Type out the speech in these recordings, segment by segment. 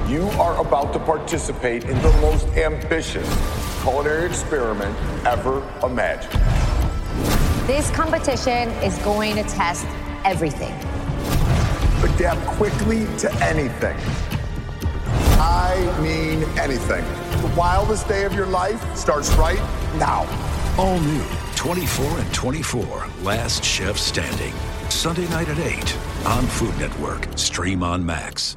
You are about to participate in the most ambitious culinary experiment ever imagined. This competition is going to test everything. Adapt quickly to anything. I mean anything. The wildest day of your life starts right now. All new 24 and 24, Last Chef Standing. Sunday night at 8 on Food Network. Stream on Max.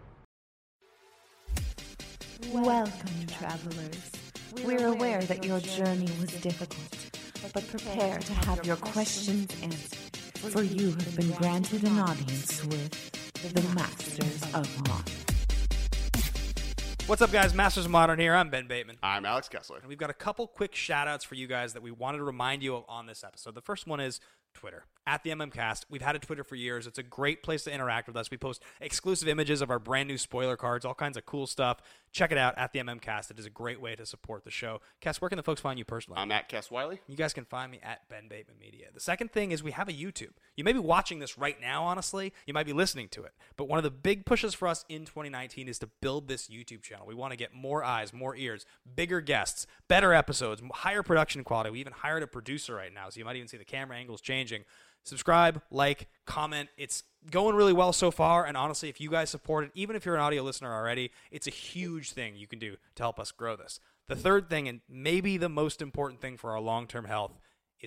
Welcome, travelers. We're aware that your journey was difficult, but prepare to have your questions answered, for you have been granted an audience with the Masters of Modern. What's up, guys? Masters of Modern here. I'm Ben Bateman. I'm Alex Kessler. And we've got a couple quick shout-outs for you guys that we wanted to remind you of on this episode. The first one is Twitter, at the MMCast. We've had a Twitter for years. It's a great place to interact with us. We post exclusive images of our brand new spoiler cards, all kinds of cool stuff. Check it out, at the MMCast. It is a great way to support the show. Cass, where can the folks find you personally? I'm at Cass Wiley. You guys can find me at Ben Bateman Media. The second thing is we have a YouTube. You may be watching this right now, honestly. You might be listening to it. But one of the big pushes for us in 2019 is to build this YouTube channel. We want to get more eyes, more ears, bigger guests, better episodes, higher production quality. We even hired a producer right now, so you might even see the camera angles changing. Subscribe, like, comment. It's going really well so far, and honestly, if you guys support it, even if you're an audio listener already, it's a huge thing you can do to help us grow this. The third thing, and maybe the most important thing for our long-term health, is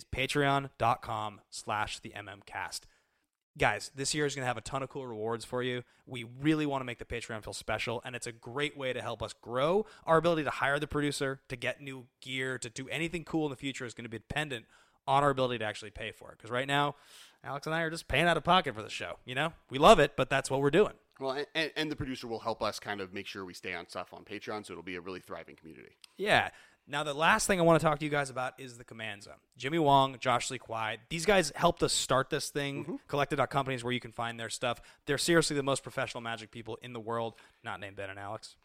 patreon.com/theMMCast. Guys, this year is going to have a ton of cool rewards for you. We really want to make the Patreon feel special, and it's a great way to help us grow. Our ability to hire the producer, to get new gear, to do anything cool in the future is going to be dependent on our ability to actually pay for it. Because right now, Alex and I are just paying out of pocket for the show. You know, we love it, but that's what we're doing. Well, and the producer will help us kind of make sure we stay on stuff on Patreon, so it'll be a really thriving community. Yeah. Now, the last thing I want to talk to you guys about is the Command Zone. Jimmy Wong, Josh Lee Kwai, these guys helped us start this thing. Collected.company is where you can find their stuff. They're seriously the most professional Magic people in the world, not named Ben and Alex.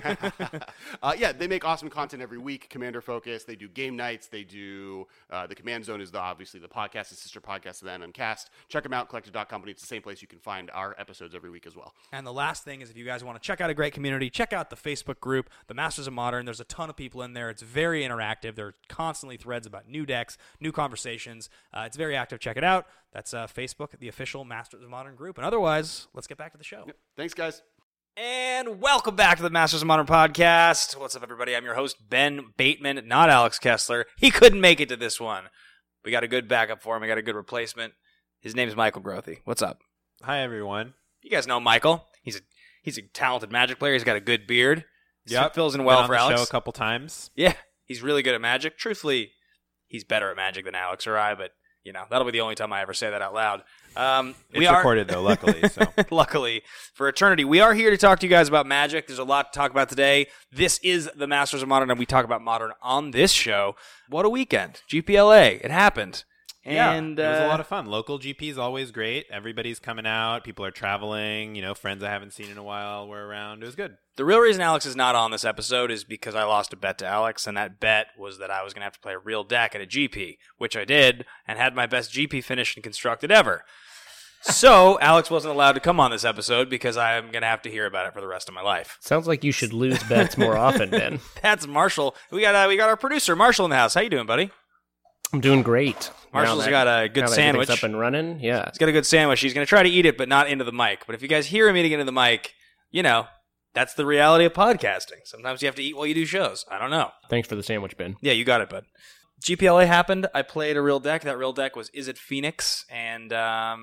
Yeah, they make awesome content every week. Commander Focus, they do game nights, they do the Command Zone is obviously the podcast, the sister podcast of the MMCast. Check them out, Collected.company. It's the same place you can find our episodes every week as well. And the last thing is, if you guys want to check out a great community, check out the Facebook group, the Masters of Modern. There's a ton of people in there. It's very interactive. There are constantly threads about new decks, new conversations. It's very active. Check it out. That's Facebook, the official Masters of Modern group. And otherwise, let's get back to the show. Yep. Thanks, guys. And welcome back to the Masters of Modern podcast. What's up, everybody? I'm your host, Ben Bateman, not Alex Kessler. He couldn't make it to this one. We got a good backup for him. We got a good replacement. His name is Michael Grothy. What's up? Hi, everyone. You guys know Michael. He's a talented Magic player. He's got a good beard. Yep. Fills in well Been for on the Alex. show a couple times. Yeah, he's really good at Magic. Truthfully, he's better at Magic than Alex or I, but you know, that'll be the only time I ever say that out loud. It's recorded, though, luckily. So. Luckily for eternity. We are here to talk to you guys about Magic. There's a lot to talk about today. This is the Masters of Modern, and we talk about Modern on this show. What a weekend. GPLA. It happened. And it was a lot of fun. Local GP is always great. Everybody's coming out. People are traveling. You know, friends I haven't seen in a while were around. It was good. The real reason Alex is not on this episode is because I lost a bet to Alex, and that bet was that I was going to have to play a real deck at a GP, which I did, and had my best GP finish and constructed ever. So Alex wasn't allowed to come on this episode because I'm going to have to hear about it for the rest of my life. Sounds like you should lose bets more often, Ben. That's Marshall. We got our producer, Marshall, in the house. How you doing, buddy? I'm doing great. Marshall's got a good sandwich. Up and running, yeah. He's got a good sandwich. He's going to try to eat it, but not into the mic. But if you guys hear him eating into the mic, you know, that's the reality of podcasting. Sometimes you have to eat while you do shows. I don't know. Thanks for the sandwich, Ben. Yeah, you got it, bud. GPLA happened. I played a real deck. That real deck was Izzet Phoenix, and I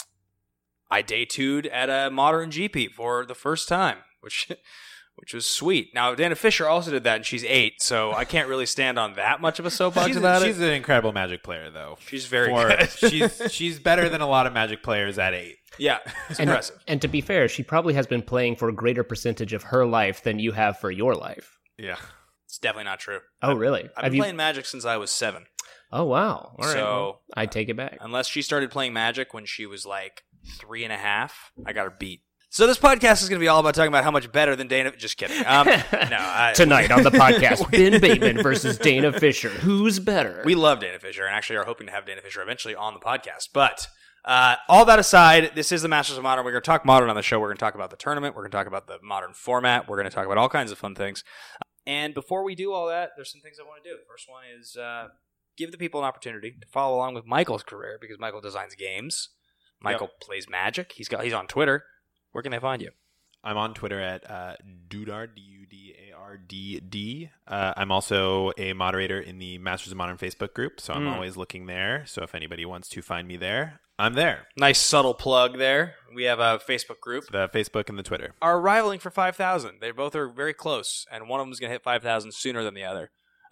day two'd at a Modern GP for the first time, which was sweet. Now, Dana Fisher also did that, and she's 8, so I can't really stand on that much of a soapbox about it. She's an incredible Magic player, though. She's very good. she's better than a lot of Magic players at 8. Yeah, it's impressive. And to be fair, she probably has been playing for a greater percentage of her life than you have for your life. Yeah. It's definitely not true. Oh, really? I've been playing Magic since I was 7. Oh, wow. All right. So well, I take it back. Unless she started playing Magic when she was like 3.5, I got her beat. So this podcast is going to be all about talking about how much better than Dana... Just kidding. Tonight on the podcast, Ben Bateman versus Dana Fisher. Who's better? We love Dana Fisher and actually are hoping to have Dana Fisher eventually on the podcast. But All that aside, this is the Masters of Modern. We're going to talk Modern on the show. We're going to talk about the tournament. We're going to talk about the Modern format. We're going to talk about all kinds of fun things. And before we do all that, there's some things I want to do. The first one is give the people an opportunity to follow along with Michael's career, because Michael designs games. Michael plays Magic. He's on Twitter. Where can they find you? I'm on Twitter at Dudard, D-U-D-A-R-D-D. I'm also a moderator in the Masters of Modern Facebook group, so I'm always looking there. So if anybody wants to find me there, I'm there. Nice subtle plug there. We have a Facebook group. The Facebook and the Twitter are rivaling for 5,000. They both are very close, and one of them is going to hit 5,000 sooner than the other.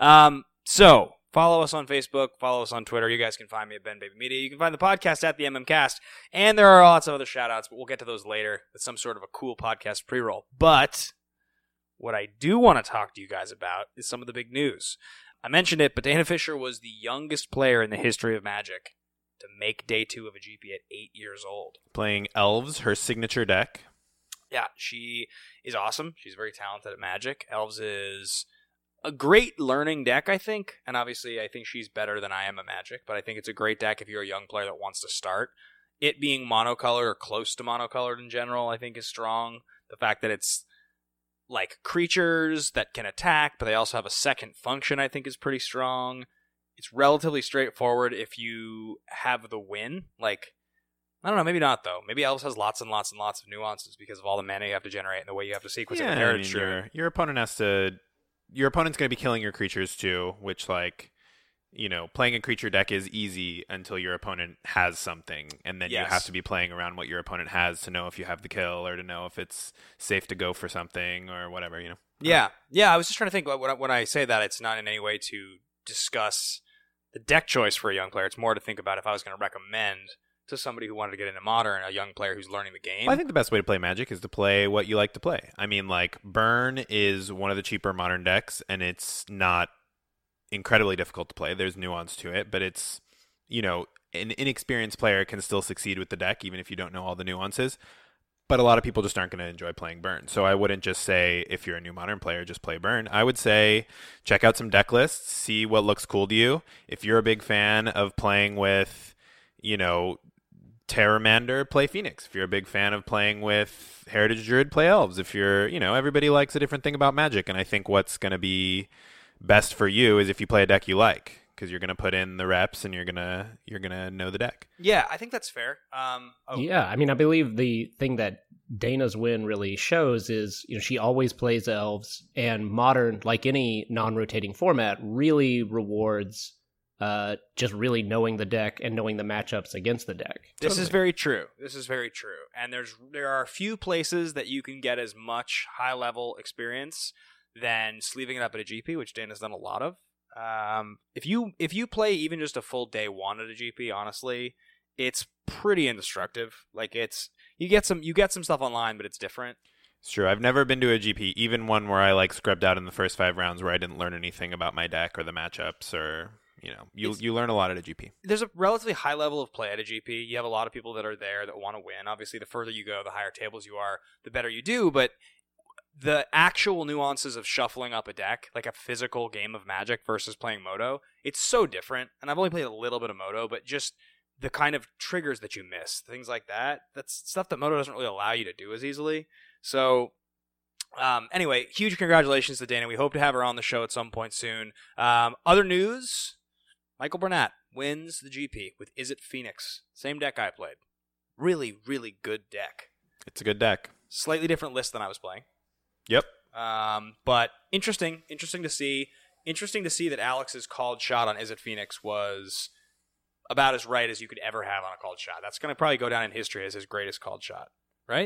So follow us on Facebook. Follow us on Twitter. You guys can find me at Ben Baby Media. You can find the podcast at the MMCast, and there are lots of other shout-outs, but we'll get to those later. It's some sort of a cool podcast pre-roll. But what I do want to talk to you guys about is some of the big news. I mentioned it, but Dana Fisher was the youngest player in the history of Magic to make day 2 of a GP at 8 years old. Playing Elves, her signature deck. Yeah, she is awesome. She's very talented at Magic. Elves is a great learning deck, I think. And obviously, I think she's better than I am at Magic. But I think it's a great deck if you're a young player that wants to start. It being monocolored or close to monocolored in general, I think is strong. The fact that it's like creatures that can attack, but they also have a second function, I think is pretty strong. It's relatively straightforward if you have the win. Like, I don't know, maybe not, though. Maybe Elves has lots and lots and lots of nuances because of all the mana you have to generate and the way you have to sequence it. Your opponent has to... Your opponent's going to be killing your creatures, too, which, like, you know, playing a creature deck is easy until your opponent has something, and then you have to be playing around what your opponent has to know if you have the kill or to know if it's safe to go for something or whatever, you know? Yeah, I was just trying to think, when I say that, it's not in any way to discuss the deck choice for a young player. It's more to think about if I was going to recommend to somebody who wanted to get into Modern, a young player who's learning the game. Well, I think the best way to play Magic is to play what you like to play. I mean, like, Burn is one of the cheaper Modern decks, and it's not incredibly difficult to play. There's nuance to it, but it's, you know, an inexperienced player can still succeed with the deck, even if you don't know all the nuances. But a lot of people just aren't going to enjoy playing Burn. So I wouldn't just say, if you're a new Modern player, just play Burn. I would say check out some deck lists, see what looks cool to you. If you're a big fan of playing with, you know, Terramander, play Phoenix. If you're a big fan of playing with Heritage Druid, play Elves. If you're, you know, everybody likes a different thing about Magic. And I think what's going to be best for you is if you play a deck you like, because you're going to put in the reps and you're going to know the deck. Yeah, I think that's fair. Yeah, I mean, I believe the thing that Dana's win really shows is, you know, she always plays Elves, and Modern, like any non-rotating format, really rewards just really knowing the deck and knowing the matchups against the deck. This is very true. And there are a few places that you can get as much high-level experience than sleeving it up at a GP, which Dana's done a lot of. If you play even just a full day 1 at a GP, honestly, it's pretty indestructible. Like, you get some stuff online, but it's different. It's true. I've never been to a GP, even one where I like scrubbed out in the first 5 rounds where I didn't learn anything about my deck or the matchups, or you know, you learn a lot at a GP. There's a relatively high level of play at a GP. You have a lot of people that are there that want to win. Obviously, the further you go, the higher tables you are, the better you do, but the actual nuances of shuffling up a deck, like a physical game of Magic versus playing Moto, it's so different. And I've only played a little bit of Moto, but just the kind of triggers that you miss, things like that, that's stuff that Moto doesn't really allow you to do as easily. So anyway, huge congratulations to Dana. We hope to have her on the show at some point soon. Other news, Michael Burnett wins the GP with Izzet Phoenix. Same deck I played. Really, really good deck. It's a good deck. Slightly different list than I was playing. Yep. But interesting to see. Interesting to see that Alex's called shot on Izzet Phoenix was about as right as you could ever have on a called shot. That's going to probably go down in history as his greatest called shot, right?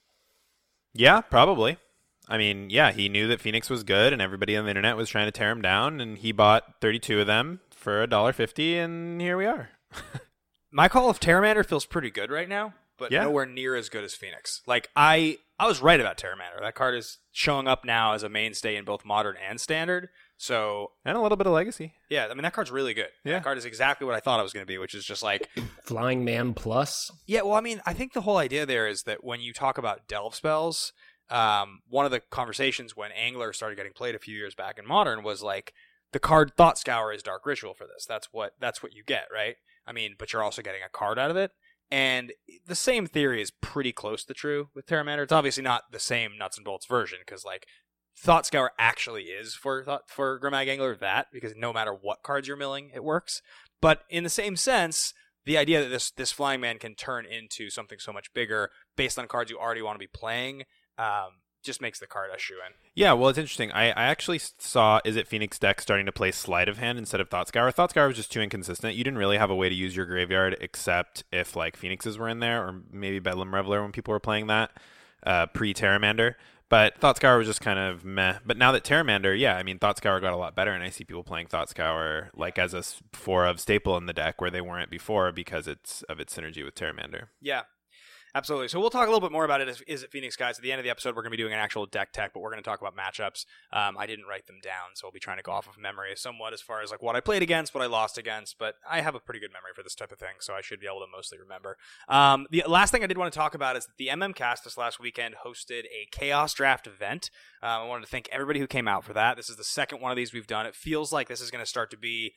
Yeah, probably. I mean, yeah, he knew that Phoenix was good, and everybody on the internet was trying to tear him down, and he bought 32 of them for $1.50, and here we are. My call of Terramander feels pretty good right now, but nowhere near as good as Phoenix. Like, I was right about Terramander. That card is showing up now as a mainstay in both Modern and Standard. So, and a little bit of Legacy. Yeah, I mean, that card's really good. Yeah. That card is exactly what I thought it was going to be, which is just like Flying Man Plus. Yeah, well, I mean, I think the whole idea there is that when you talk about delve spells, one of the conversations when Angler started getting played a few years back in Modern was like, the card Thought Scour is Dark Ritual for this. That's what you get, right? I mean, but you're also getting a card out of it. And the same theory is pretty close to true with Terramander. It's obviously not the same nuts and bolts version, because like Thought Scour actually is for Grimag Angler that, because no matter what cards you're milling, it works. But in the same sense, the idea that this Flying Man can turn into something so much bigger based on cards you already want to be playing just makes the card a shoe-in. Yeah, well, it's interesting. I actually saw Is It Phoenix deck starting to play Sleight of Hand instead of Thought Scour. Thought Scour was just too inconsistent. You didn't really have a way to use your graveyard except if like Phoenixes were in there, or maybe Bedlam Reveler when people were playing that pre-Terramander. But Thought Scour was just kind of meh. But now that Terramander, yeah, I mean, Thought Scour got a lot better, and I see people playing Thought Scour like as a 4 of staple in the deck where they weren't before because it's synergy with Terramander. Yeah. Absolutely. So we'll talk a little bit more about it. Is it Phoenix, guys? At the end of the episode, we're going to be doing an actual deck tech, but we're going to talk about matchups. I didn't write them down, so I'll be trying to go off of memory somewhat as far as like what I played against, what I lost against. But I have a pretty good memory for this type of thing, so I should be able to mostly remember. The last thing I did want to talk about is that the MMCast this last weekend hosted a Chaos Draft event. I wanted to thank everybody who came out for that. This is the second one of these we've done. It feels like this is going to start to be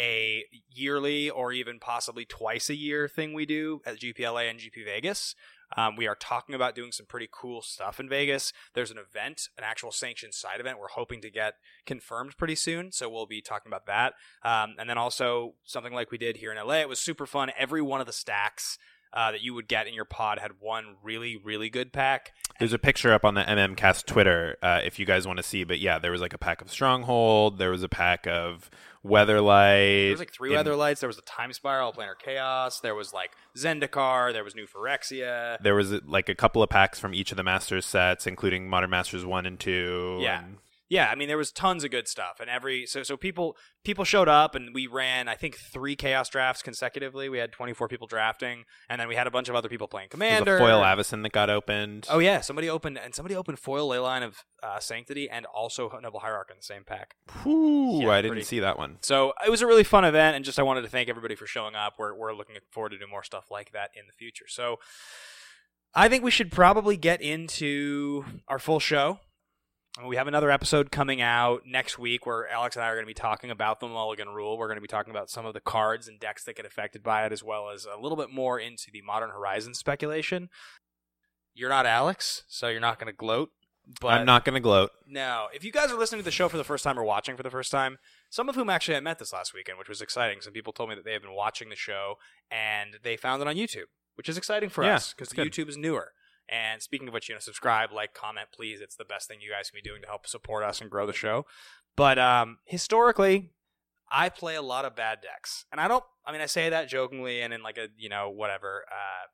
a yearly or even possibly twice a year thing we do at GPLA and GP Vegas. We are talking about doing some pretty cool stuff in Vegas. There's an event, an actual sanctioned side event we're hoping to get confirmed pretty soon, so we'll be talking about that. And then also something like we did here in LA. It was super fun. Every one of the stacks that you would get in your pod had one really, really good pack. There's a picture up on the MMCast Twitter if you guys want to see. But yeah, there was like a pack of Stronghold. There was a pack of Weatherlight. There was like 3 Weatherlights. There was a Time Spiral, Planar Chaos. There was like Zendikar. There was New Phyrexia. There was like a couple of packs from each of the Masters sets, including Modern Masters 1 and 2. Yeah. Yeah, I mean, there was tons of good stuff, and so people showed up, and we ran, I think, 3 Chaos drafts consecutively. We had 24 people drafting, and then we had a bunch of other people playing Commander. There's a foil Avacyn that got opened. Oh yeah, somebody opened foil Leyline of Sanctity and also Noble Hierarch in the same pack. Whew, I didn't see that one. So it was a really fun event, and just I wanted to thank everybody for showing up. We're looking forward to doing more stuff like that in the future. So I think we should probably get into our full show. We have another episode coming out next week where Alex and I are going to be talking about the Mulligan Rule. We're going to be talking about some of the cards and decks that get affected by it, as well as a little bit more into the Modern Horizons speculation. You're not Alex, so you're not going to gloat. But I'm not going to gloat. No. If you guys are listening to the show for the first time or watching for the first time, some of whom actually I met this last weekend, which was exciting. Some people told me that they have been watching the show, and they found it on YouTube, which is exciting for us because YouTube is newer. And speaking of which, subscribe, like, comment, please. It's the best thing you guys can be doing to help support us and grow the show. But historically, I play a lot of bad decks. And I say that jokingly and in like a, whatever,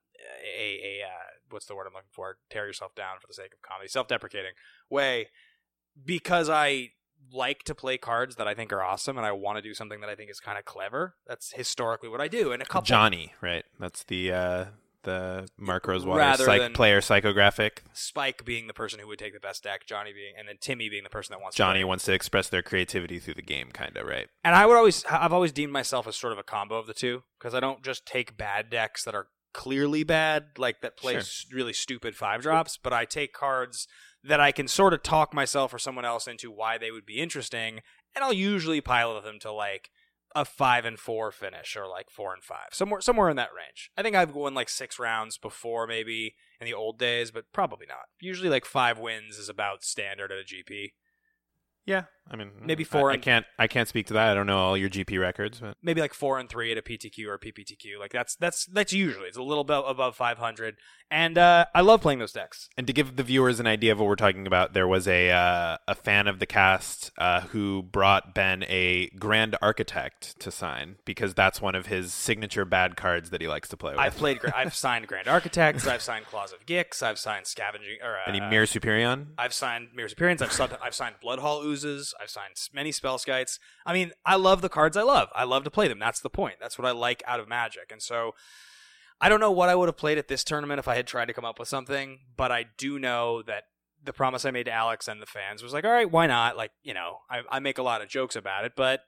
what's the word I'm looking for? Tear yourself down for the sake of comedy. Self-deprecating way. Because I like to play cards that I think are awesome and I want to do something that I think is kind of clever. That's historically what I do. And a couple Johnny, right? That's the Mark Rosewater player psychographic. Spike being the person who would take the best deck, Johnny being, and then Timmy being the person that wants Johnny wants to express their creativity through the game, kind of, right? And I've always deemed myself as sort of a combo of the two, because I don't just take bad decks that are clearly bad, like that play really stupid 5-drops, but I take cards that I can sort of talk myself or someone else into why they would be interesting, and I'll usually pilot them to like a 5-4 finish or like 4-5, somewhere in that range. I think I've won like 6 rounds before, maybe in the old days, but probably not. Usually like 5 wins is about standard at a GP. Yeah, I mean, maybe 4. I can't speak to that. I don't know all your GP records, but maybe like 4-3 at a PTQ or a PPTQ. Like that's usually it's a little bit above 500, and I love playing those decks. And to give the viewers an idea of what we're talking about, there was a fan of the cast who brought Ben a Grand Architect to sign because that's one of his signature bad cards that he likes to play with. I've signed Grand Architects. I've signed Claws of Gix. I've signed Scavenging. Any Mirror Superion? I've signed Mirror Superions. I've signed Bloodhall Oozes. I've signed many Spell Skites. I mean, I love the cards I love. I love to play them. That's the point. That's what I like out of Magic. And so I don't know what I would have played at this tournament if I had tried to come up with something, but I do know that the promise I made to Alex and the fans was like, all right, why not? Like, I make a lot of jokes about it, but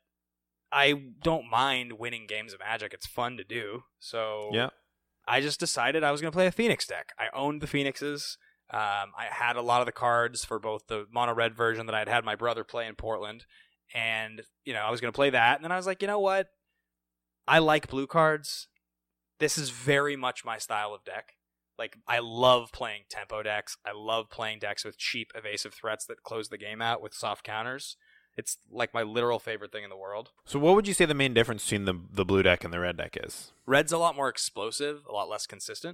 I don't mind winning games of Magic. It's fun to do. So yeah. I just decided I was going to play a Phoenix deck. I owned the Phoenixes. I had a lot of the cards for both the mono red version that I'd had my brother play in Portland, and I was going to play that. And then I was like, you know what? I like blue cards, this is very much my style of deck. Like, I love playing tempo decks. I love playing decks with cheap evasive threats that close the game out with soft counters. It's like my literal favorite thing in the world. So what would you say the main difference between the blue deck and the red deck is? Red's a lot more explosive, a lot less consistent.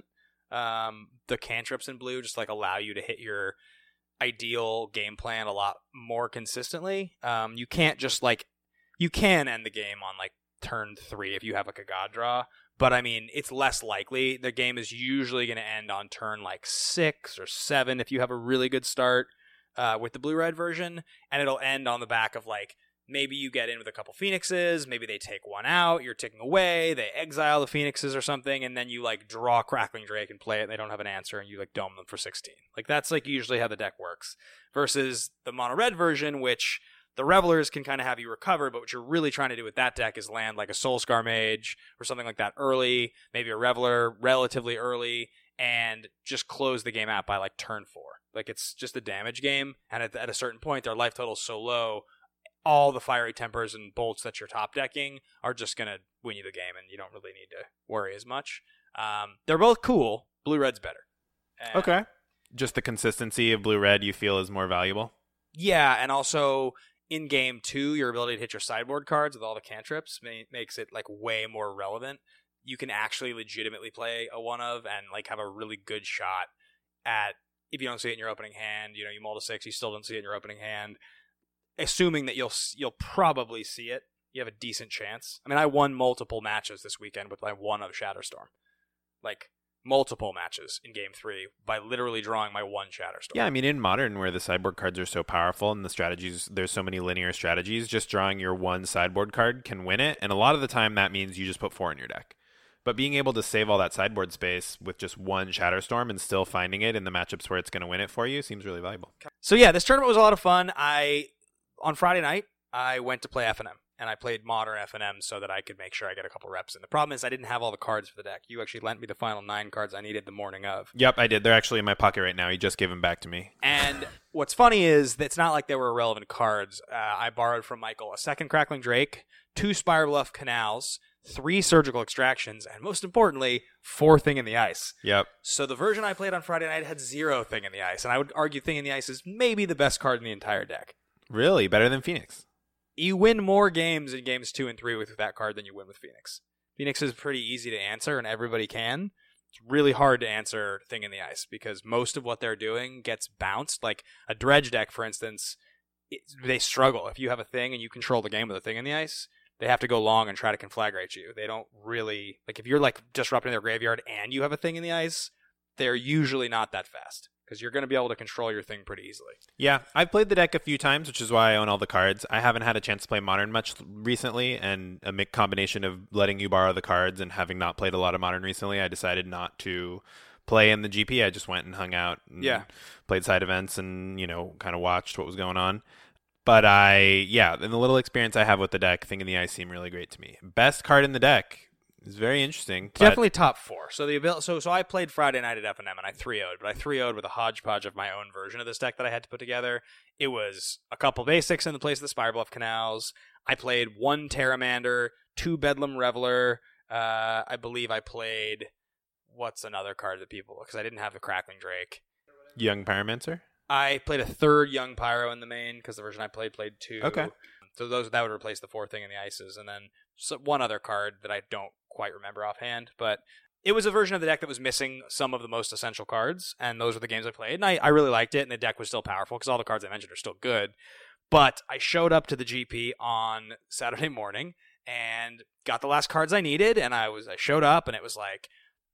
The cantrips in blue just like allow you to hit your ideal game plan a lot more consistently. You can't just you can end the game on like turn 3 if you have like a god draw, but I mean it's less likely. The game is usually going to end on turn like 6 or 7 if you have a really good start with the blue-red version, and it'll end on the back of like maybe you get in with a couple Phoenixes, maybe they take one out, you're ticking away, they exile the Phoenixes or something, and then you like draw Crackling Drake and play it and they don't have an answer and you like dome them for 16. Like that's like usually how the deck works. Versus the mono-red version, which the Revelers can kind of have you recover, but what you're really trying to do with that deck is land like a Soulscar Mage or something like that early, maybe a Reveler relatively early, and just close the game out by like turn 4. Like it's just a damage game, and at a certain point their life total is so low, all the Fiery Tempers and Bolts that you're top decking are just going to win you the game, and you don't really need to worry as much. They're both cool. Blue-red's better. And Okay. Just the consistency of blue-red you feel is more valuable? yeah, and also in game 2, your ability to hit your sideboard cards with all the cantrips makes it like way more relevant. You can actually legitimately play a one of and like have a really good shot at, if you don't see it in your opening hand, you mull to 6, you still don't see it in your opening hand. Assuming that you'll probably see it, you have a decent chance. I mean, I won multiple matches this weekend with my one of Shatterstorm. Like, multiple matches in game 3 by literally drawing my one Shatterstorm. Yeah, I mean, in Modern, where the sideboard cards are so powerful and the strategies, there's so many linear strategies, just drawing your one sideboard card can win it. And a lot of the time, that means you just put 4 in your deck. But being able to save all that sideboard space with just one Shatterstorm and still finding it in the matchups where it's going to win it for you seems really valuable. So yeah, this tournament was a lot of fun. On Friday night, I went to play FNM, and I played Modern FNM so that I could make sure I get a couple reps in. The problem is I didn't have all the cards for the deck. You actually lent me the final 9 cards I needed the morning of. Yep, I did. They're actually in my pocket right now. You just gave them back to me. And what's funny is that it's not like they were irrelevant cards. I borrowed from Michael a second Crackling Drake, 2 Spirebluff Canals, 3 Surgical Extractions, and most importantly, 4 Thing in the Ice. Yep. So the version I played on Friday night had 0 Thing in the Ice, and I would argue Thing in the Ice is maybe the best card in the entire deck. Really? Better than Phoenix? You win more games in games 2 and 3 with that card than you win with Phoenix. Phoenix is pretty easy to answer, and everybody can. It's really hard to answer Thing in the Ice, because most of what they're doing gets bounced. Like a Dredge deck, for instance, they struggle. If you have a Thing and you control the game with a Thing in the Ice, they have to go long and try to conflagrate you. They don't really... Like, if you're, like, disrupting their graveyard and you have a Thing in the Ice, they're usually not that fast, because you're going to be able to control your Thing pretty easily. Yeah, I've played the deck a few times, which is why I own all the cards. I haven't had a chance to play Modern much recently, and a combination of letting you borrow the cards and having not played a lot of Modern recently, I decided not to play in the GP. I just went and hung out and played side events and, kind of watched what was going on. But in the little experience I have with the deck, Thing in the Ice seemed really great to me. Best card in the deck is very interesting. Definitely top 4. So I played Friday night at FNM and I 3-0'd, but I 3-0'd with a hodgepodge of my own version of this deck that I had to put together. It was a couple basics in the place of the Spirebluff Canals. I played 1 Terramander, 2 Bedlam Reveler. I believe I played, what's another card that people, because I didn't have the Crackling Drake. Young Pyromancer? I played a 3rd Young Pyro in the main, because the version I played 2. Okay. So that would replace the 4 Thing in the Ices, and then one other card that I don't quite remember offhand. But it was a version of the deck that was missing some of the most essential cards, and those were the games I played. And I really liked it, and the deck was still powerful because all the cards I mentioned are still good. But I showed up to the GP on Saturday morning and got the last cards I needed, and I showed up, and it was like,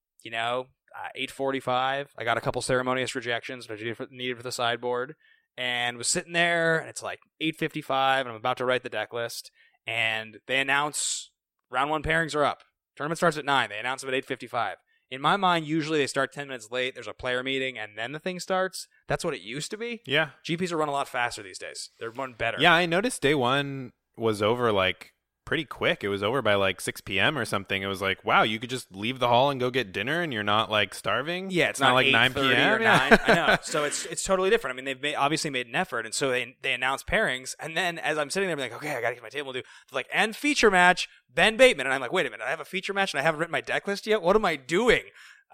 8:45. I got a couple ceremonious rejections that I needed for the sideboard, and was sitting there, and it's like 8:55, and I'm about to write the deck list, and they announce round 1 pairings are up. Tournament starts at 9. They announce them at 8:55. In my mind, usually they start 10 minutes late, there's a player meeting, and then the thing starts. That's what it used to be. Yeah. GPs are run a lot faster these days. They're run better. Yeah, I noticed day 1 was over like pretty quick. It was over by like 6 p.m. or something. It was like, wow, you could just leave the hall and go get dinner and you're not like starving. Yeah, it's not like 9 p.m. or 9. I know. So it's totally different. I mean, they've obviously made an effort, and so they announced pairings, and then as I'm sitting there, I'm like, okay, I got to get my table. They're like, and feature match, Ben Bateman. And I'm like, wait a minute, I have a feature match and I haven't written my deck list yet? What am I doing?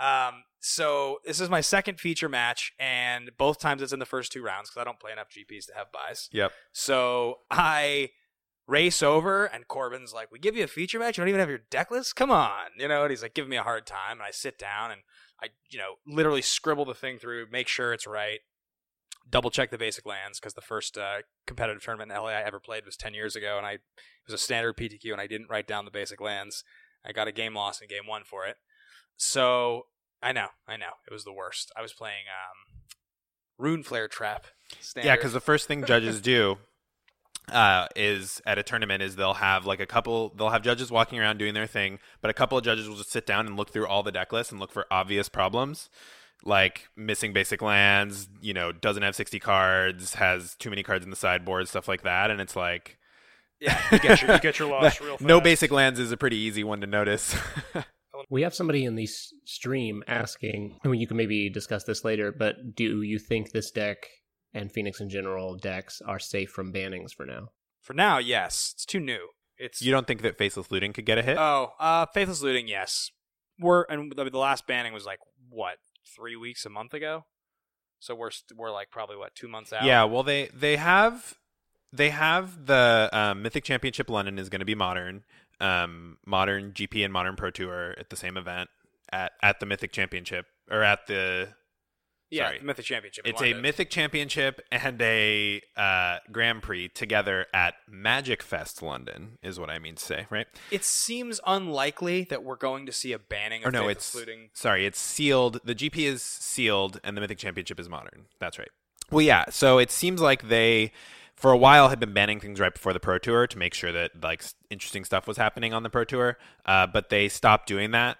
So this is my second feature match, and both times it's in the first 2 rounds because I don't play enough GPs to have buys. Yep. So I race over, and Corbin's like, we give you a feature match? You don't even have your deck list? Come on. And he's like giving me a hard time, and I sit down, and I, literally scribble the thing through, make sure it's right, double check the basic lands, because the first competitive tournament in LA I ever played was 10 years ago, and it was a standard PTQ, and I didn't write down the basic lands. I got a game loss in game 1 for it. So I know. It was the worst. I was playing Rune Flare Trap. Standard. Yeah, because the first thing judges do is at a tournament is they'll have judges walking around doing their thing, but a couple of judges will just sit down and look through all the deck lists and look for obvious problems, like missing basic lands, doesn't have 60 cards, has too many cards in the sideboard, stuff like that. And it's like, yeah, you get your loss real fast. No basic lands is a pretty easy one to notice. We have somebody in the stream asking, I mean, you can maybe discuss this later, but do you think this deck and Phoenix in general decks are safe from bannings for now? For now, yes. It's too new. You don't think that Faithless Looting could get a hit? Oh, Faithless Looting, yes. The last banning was like, what, 3 weeks, a month ago? So we're like probably, 2 months out? Yeah, well, they have the Mythic Championship London is going to be Modern. Modern GP and Modern Pro Tour at the same event at the Mythic Championship, or at the the Mythic Championship. It's a Mythic Championship and a Grand Prix together at Magic Fest London, is what I mean to say, right? It seems unlikely that we're going to see a banning of Faithless Looting. Sorry, it's sealed. The GP is sealed, and the Mythic Championship is Modern. That's right. Well, yeah. So it seems like they, for a while, had been banning things right before the Pro Tour to make sure that like interesting stuff was happening on the Pro Tour. But they stopped doing that.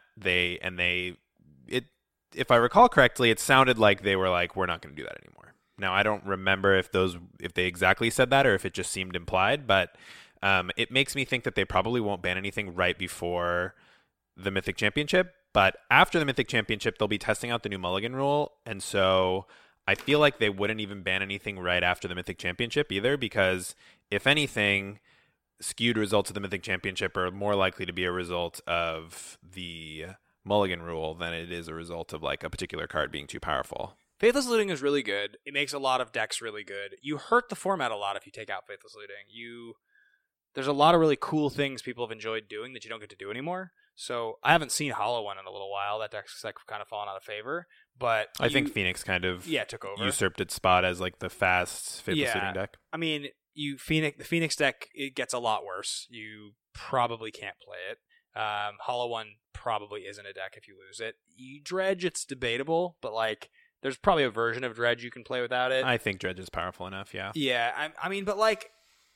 If I recall correctly, it sounded like they were like, we're not going to do that anymore. Now, I don't remember if they exactly said that or if it just seemed implied, but it makes me think that they probably won't ban anything right before the Mythic Championship. But after the Mythic Championship, they'll be testing out the new Mulligan rule, and so I feel like they wouldn't even ban anything right after the Mythic Championship either, because if anything, skewed results of the Mythic Championship are more likely to be a result of the Mulligan rule than it is a result of like a particular card being too powerful. Faithless Looting is really good. It makes a lot of decks really good. You hurt the format a lot if you take out Faithless Looting. There's a lot of really cool things people have enjoyed doing that you don't get to do anymore. So I haven't seen Hollow One in a little while. That deck's like kind of fallen out of favor. But I think Phoenix kind of took over, usurped its spot as like the fast Faithless Looting deck. I mean, the Phoenix deck, it gets a lot worse. You probably can't play it. Hollow One probably isn't a deck if you lose it. Dredge, it's debatable, but like there's probably a version of Dredge you can play without it. I think Dredge is powerful enough, yeah. Yeah, I mean, but like,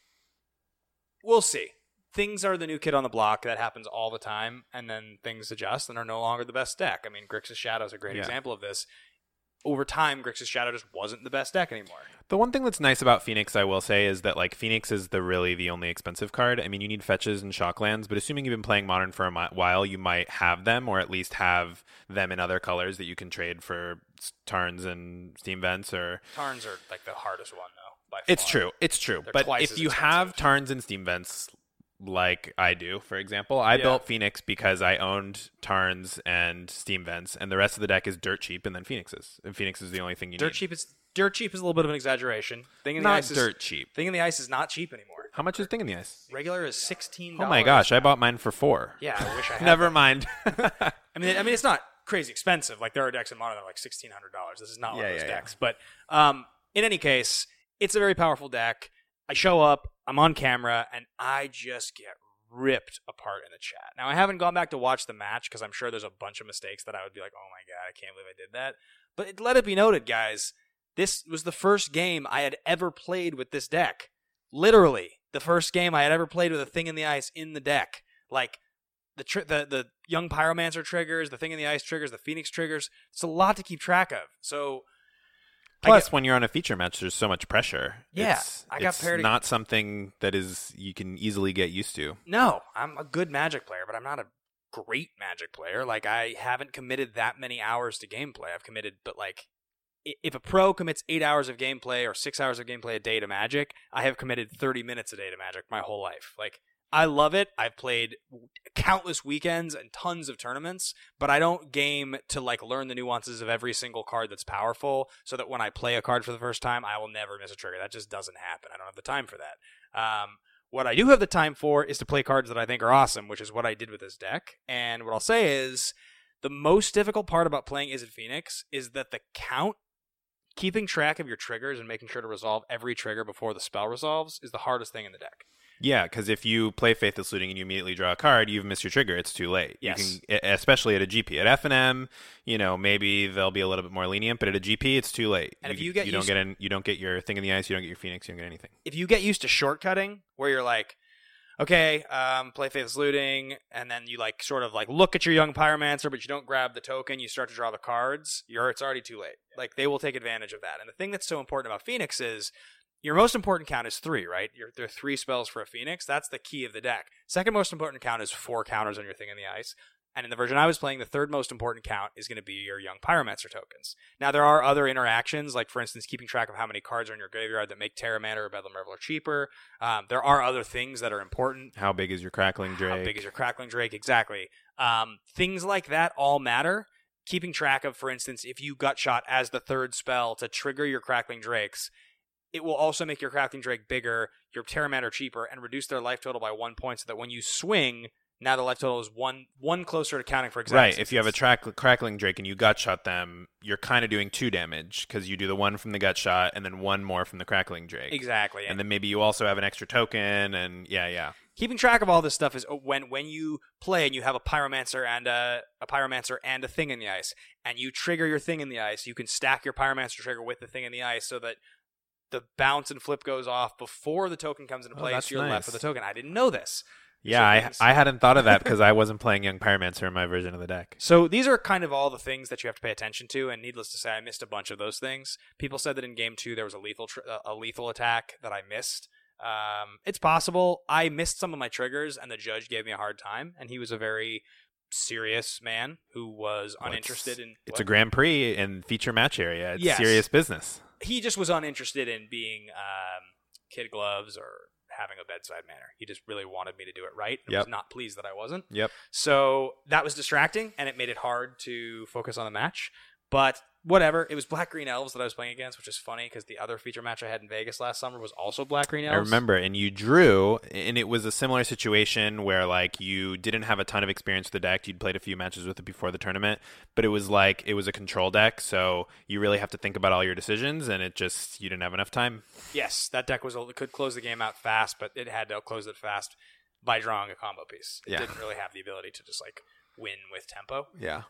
we'll see. Things are the new kid on the block. That happens all the time, and then things adjust and are no longer the best deck. I mean, Grixis Shadow is a great example of this. Over time, Grixis Shadow just wasn't the best deck anymore. The one thing that's nice about Phoenix, I will say, is that like Phoenix is the only expensive card. I mean, you need fetches and shocklands, but assuming you've been playing Modern for a while, you might have them, or at least have them in other colors that you can trade for Tarns and Steam Vents. Or Tarns are like the hardest one, though. By far. It's true. They're but if you have Tarns and Steam Vents, like I do, for example, I built Phoenix because I owned Tarns and Steam Vents, and the rest of the deck is dirt cheap, and then Phoenix is. And Phoenix is the only thing you need. Dirt cheap is a little bit of an exaggeration. Thing in the Ice is not cheap anymore. How much is Thing in the Ice? Regular is $16. Oh my gosh, I bought mine for $4. Yeah, I wish I had. Never mind. I mean, it's not crazy expensive. Like there are decks in Modern that are like $1,600. This is not one of those decks. But in any case, it's a very powerful deck. I show up, I'm on camera, and I just get ripped apart in the chat. Now, I haven't gone back to watch the match because I'm sure there's a bunch of mistakes that I would be like, oh my god, I can't believe I did that. But let it be noted, guys, this was the first game I had ever played with this deck. Literally, the first game I had ever played with a Thing in the Ice in the deck. Like, the Young Pyromancer triggers, the Thing in the Ice triggers, the Phoenix triggers. It's a lot to keep track of. So Plus, when you're on a feature match, there's so much pressure. Yeah, it's not something that you can easily get used to. No, I'm a good Magic player, but I'm not a great Magic player. Like, I haven't committed that many hours to gameplay. I've committed, but like, if a pro commits 8 hours of gameplay or 6 hours of gameplay a day to Magic, I have committed 30 minutes a day to Magic my whole life. Like, I love it. I've played countless weekends and tons of tournaments, but I don't game to like learn the nuances of every single card that's powerful so that when I play a card for the first time, I will never miss a trigger. That just doesn't happen. I don't have the time for that. What I do have the time for is to play cards that I think are awesome, which is what I did with this deck. And what I'll say is the most difficult part about playing Izzet Phoenix is that the count, keeping track of your triggers and making sure to resolve every trigger before the spell resolves is the hardest thing in the deck. Yeah, because if you play Faithless Looting and you immediately draw a card, you've missed your trigger. It's too late. Yes. You can, especially at a GP. At F&M, maybe they'll be a little bit more lenient, but at a GP, it's too late. And if you don't get your Thing in the Ice, you don't get your Phoenix, you don't get anything. If you get used to shortcutting, where you're like, okay, play Faithless Looting, and then you like sort of like look at your Young Pyromancer, but you don't grab the token, you start to draw the cards, it's already too late. Like, they will take advantage of that. And the thing that's so important about Phoenix is your most important count is 3, right? There are 3 spells for a Phoenix. That's the key of the deck. Second most important count is 4 counters on your Thing in the Ice. And in the version I was playing, the third most important count is going to be your Young Pyromancer tokens. Now, there are other interactions, like, for instance, keeping track of how many cards are in your graveyard that make Terramander or Bedlam Reveler cheaper. There are other things that are important. How big is your Crackling Drake? Exactly. Things like that all matter. Keeping track of, for instance, if you gut shot as the third spell to trigger your Crackling Drakes, it will also make your Crackling Drake bigger, your Terramander cheaper, and reduce their life total by 1 point so that when you swing, now the life total is one closer to counting for exact. Right, if you have a Crackling Drake and you gut shot them, you're kind of doing 2 damage because you do the 1 from the gut shot and then 1 more from the Crackling Drake. Exactly. And then maybe you also have an extra token, and yeah. Keeping track of all this stuff is when you play and you have a Pyromancer and a Thing in the Ice, and you trigger your Thing in the Ice, you can stack your Pyromancer trigger with the Thing in the Ice so that the bounce and flip goes off before the token comes into play, so you're left with the token. I didn't know this. Yeah, I hadn't thought of that because I wasn't playing Young Pyromancer in my version of the deck. So these are kind of all the things that you have to pay attention to, and needless to say, I missed a bunch of those things. People said that in Game 2 there was a lethal attack that I missed. It's possible. I missed some of my triggers, and the judge gave me a hard time, and he was a very serious man who was uninterested in... It's a Grand Prix and feature match area. It's serious business. He just was uninterested in being kid gloves or having a bedside manner. He just really wanted me to do it right and was not pleased that I wasn't. Yep. So that was distracting, and it made it hard to focus on the match. But whatever. It was Black-Green Elves that I was playing against, which is funny because the other feature match I had in Vegas last summer was also Black-Green Elves. I remember, and you drew, and it was a similar situation where like you didn't have a ton of experience with the deck. You'd played a few matches with it before the tournament, but it was a control deck, so you really have to think about all your decisions, and you didn't have enough time. Yes, that deck could close the game out fast, but it had to close it fast by drawing a combo piece. It didn't really have the ability to just win with tempo. Yeah.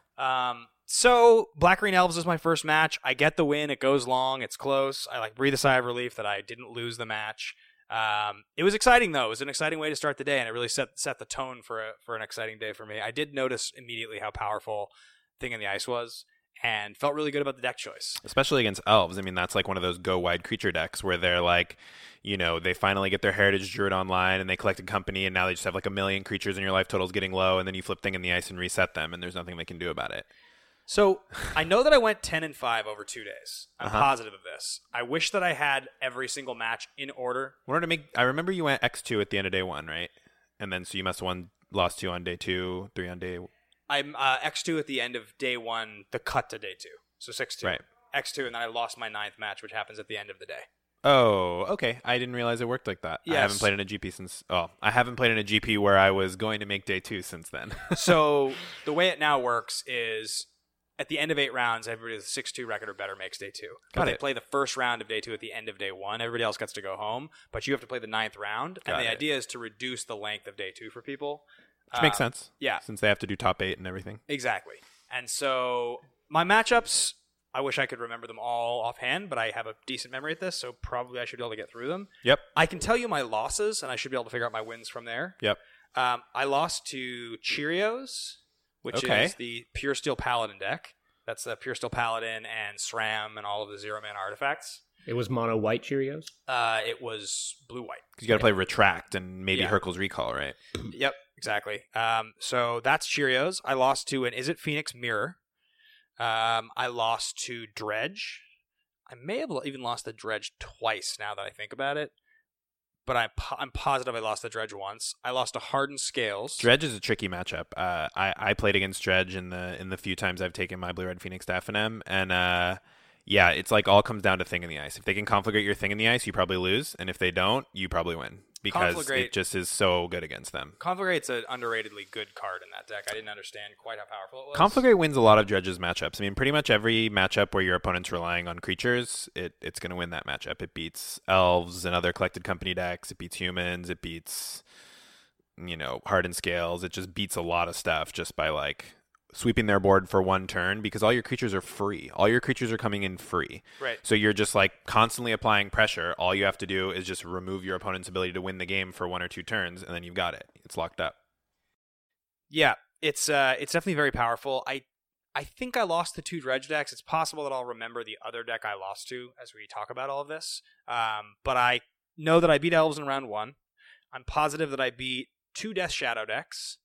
So Black-Green Elves is my first match. I get the win. It goes long. It's close. I breathe a sigh of relief that I didn't lose the match. It was exciting though. It was an exciting way to start the day, and it really set the tone for an exciting day for me. I did notice immediately how powerful Thing in the Ice was, and felt really good about the deck choice. Especially against elves. I mean, that's one of those go wide creature decks where they're they finally get their Heritage Druid online and they collected company, and now they just have 1 million creatures and your life total's getting low, and then you flip Thing in the Ice and reset them, and there's nothing they can do about it. So I know that I went 10-5 over 2 days. I'm positive of this. I wish that I had every single match in order. I remember you went X2 at the end of day 1, right? And then so you must have lost 2 on day 2, 3 on day... I'm X2 at the end of day 1, the cut to day 2. So 6-2. Right. X2, and then I lost my 9th match, which happens at the end of the day. Oh, okay. I didn't realize it worked like that. Yes. I haven't played in a GP since... Oh, I haven't played in a GP where I was going to make day 2 since then. So the way it now works is at the end of 8 rounds, everybody with a 6-2 record or better makes day 2. But they play the first round of day 2 at the end of day 1. Everybody else gets to go home, but you have to play the 9th round. And the idea is to reduce the length of day 2 for people. Which makes sense. Yeah. Since they have to do top 8 and everything. Exactly. And so my matchups, I wish I could remember them all offhand, but I have a decent memory at this, so probably I should be able to get through them. Yep. I can tell you my losses, and I should be able to figure out my wins from there. Yep. I lost to Cheerios, which is the Pure Steel Paladin deck. That's the Pure Steel Paladin and SRAM and all of the zero-mana artifacts. It was mono white Cheerios? It was blue-white. Because you got to play Retract and maybe Yeah. Hurkyl's Recall, right? Yep, exactly. So that's Cheerios. I lost to an Is It Phoenix Mirror. I lost to Dredge. I may have even lost the Dredge twice now that I think about it. But I'm positive I lost the Dredge once. I lost to Hardened Scales. Dredge is a tricky matchup. I played against Dredge in the few times I've taken my Blue Red Phoenix to FNM, and yeah, it's like all comes down to Thing in the Ice. If they can conflagrate your Thing in the Ice, you probably lose, and if they don't, you probably win because Conflagrate- it just is so good against them. Conflagrate's an underratedly good card in that deck. I didn't understand quite how powerful it was. Conflagrate wins a lot of Dredge's matchups. I mean, pretty much every matchup where your opponent's relying on creatures, it's going to win that matchup. It beats Elves and other Collected Company decks. It beats humans. It beats, Hardened Scales. It just beats a lot of stuff just by, like, sweeping their board for one turn because all your creatures are free. All your creatures are coming in free. Right. So you're just, like, constantly applying pressure. All you have to do is just remove your opponent's ability to win the game for 1 or 2 turns, and then you've got it. It's locked up. Yeah, it's definitely very powerful. I think I lost the 2 Dredge decks. It's possible that I'll remember the other deck I lost to as we talk about all of this. But I know that I beat Elves in round 1. I'm positive that I beat 2 Death Shadow decks,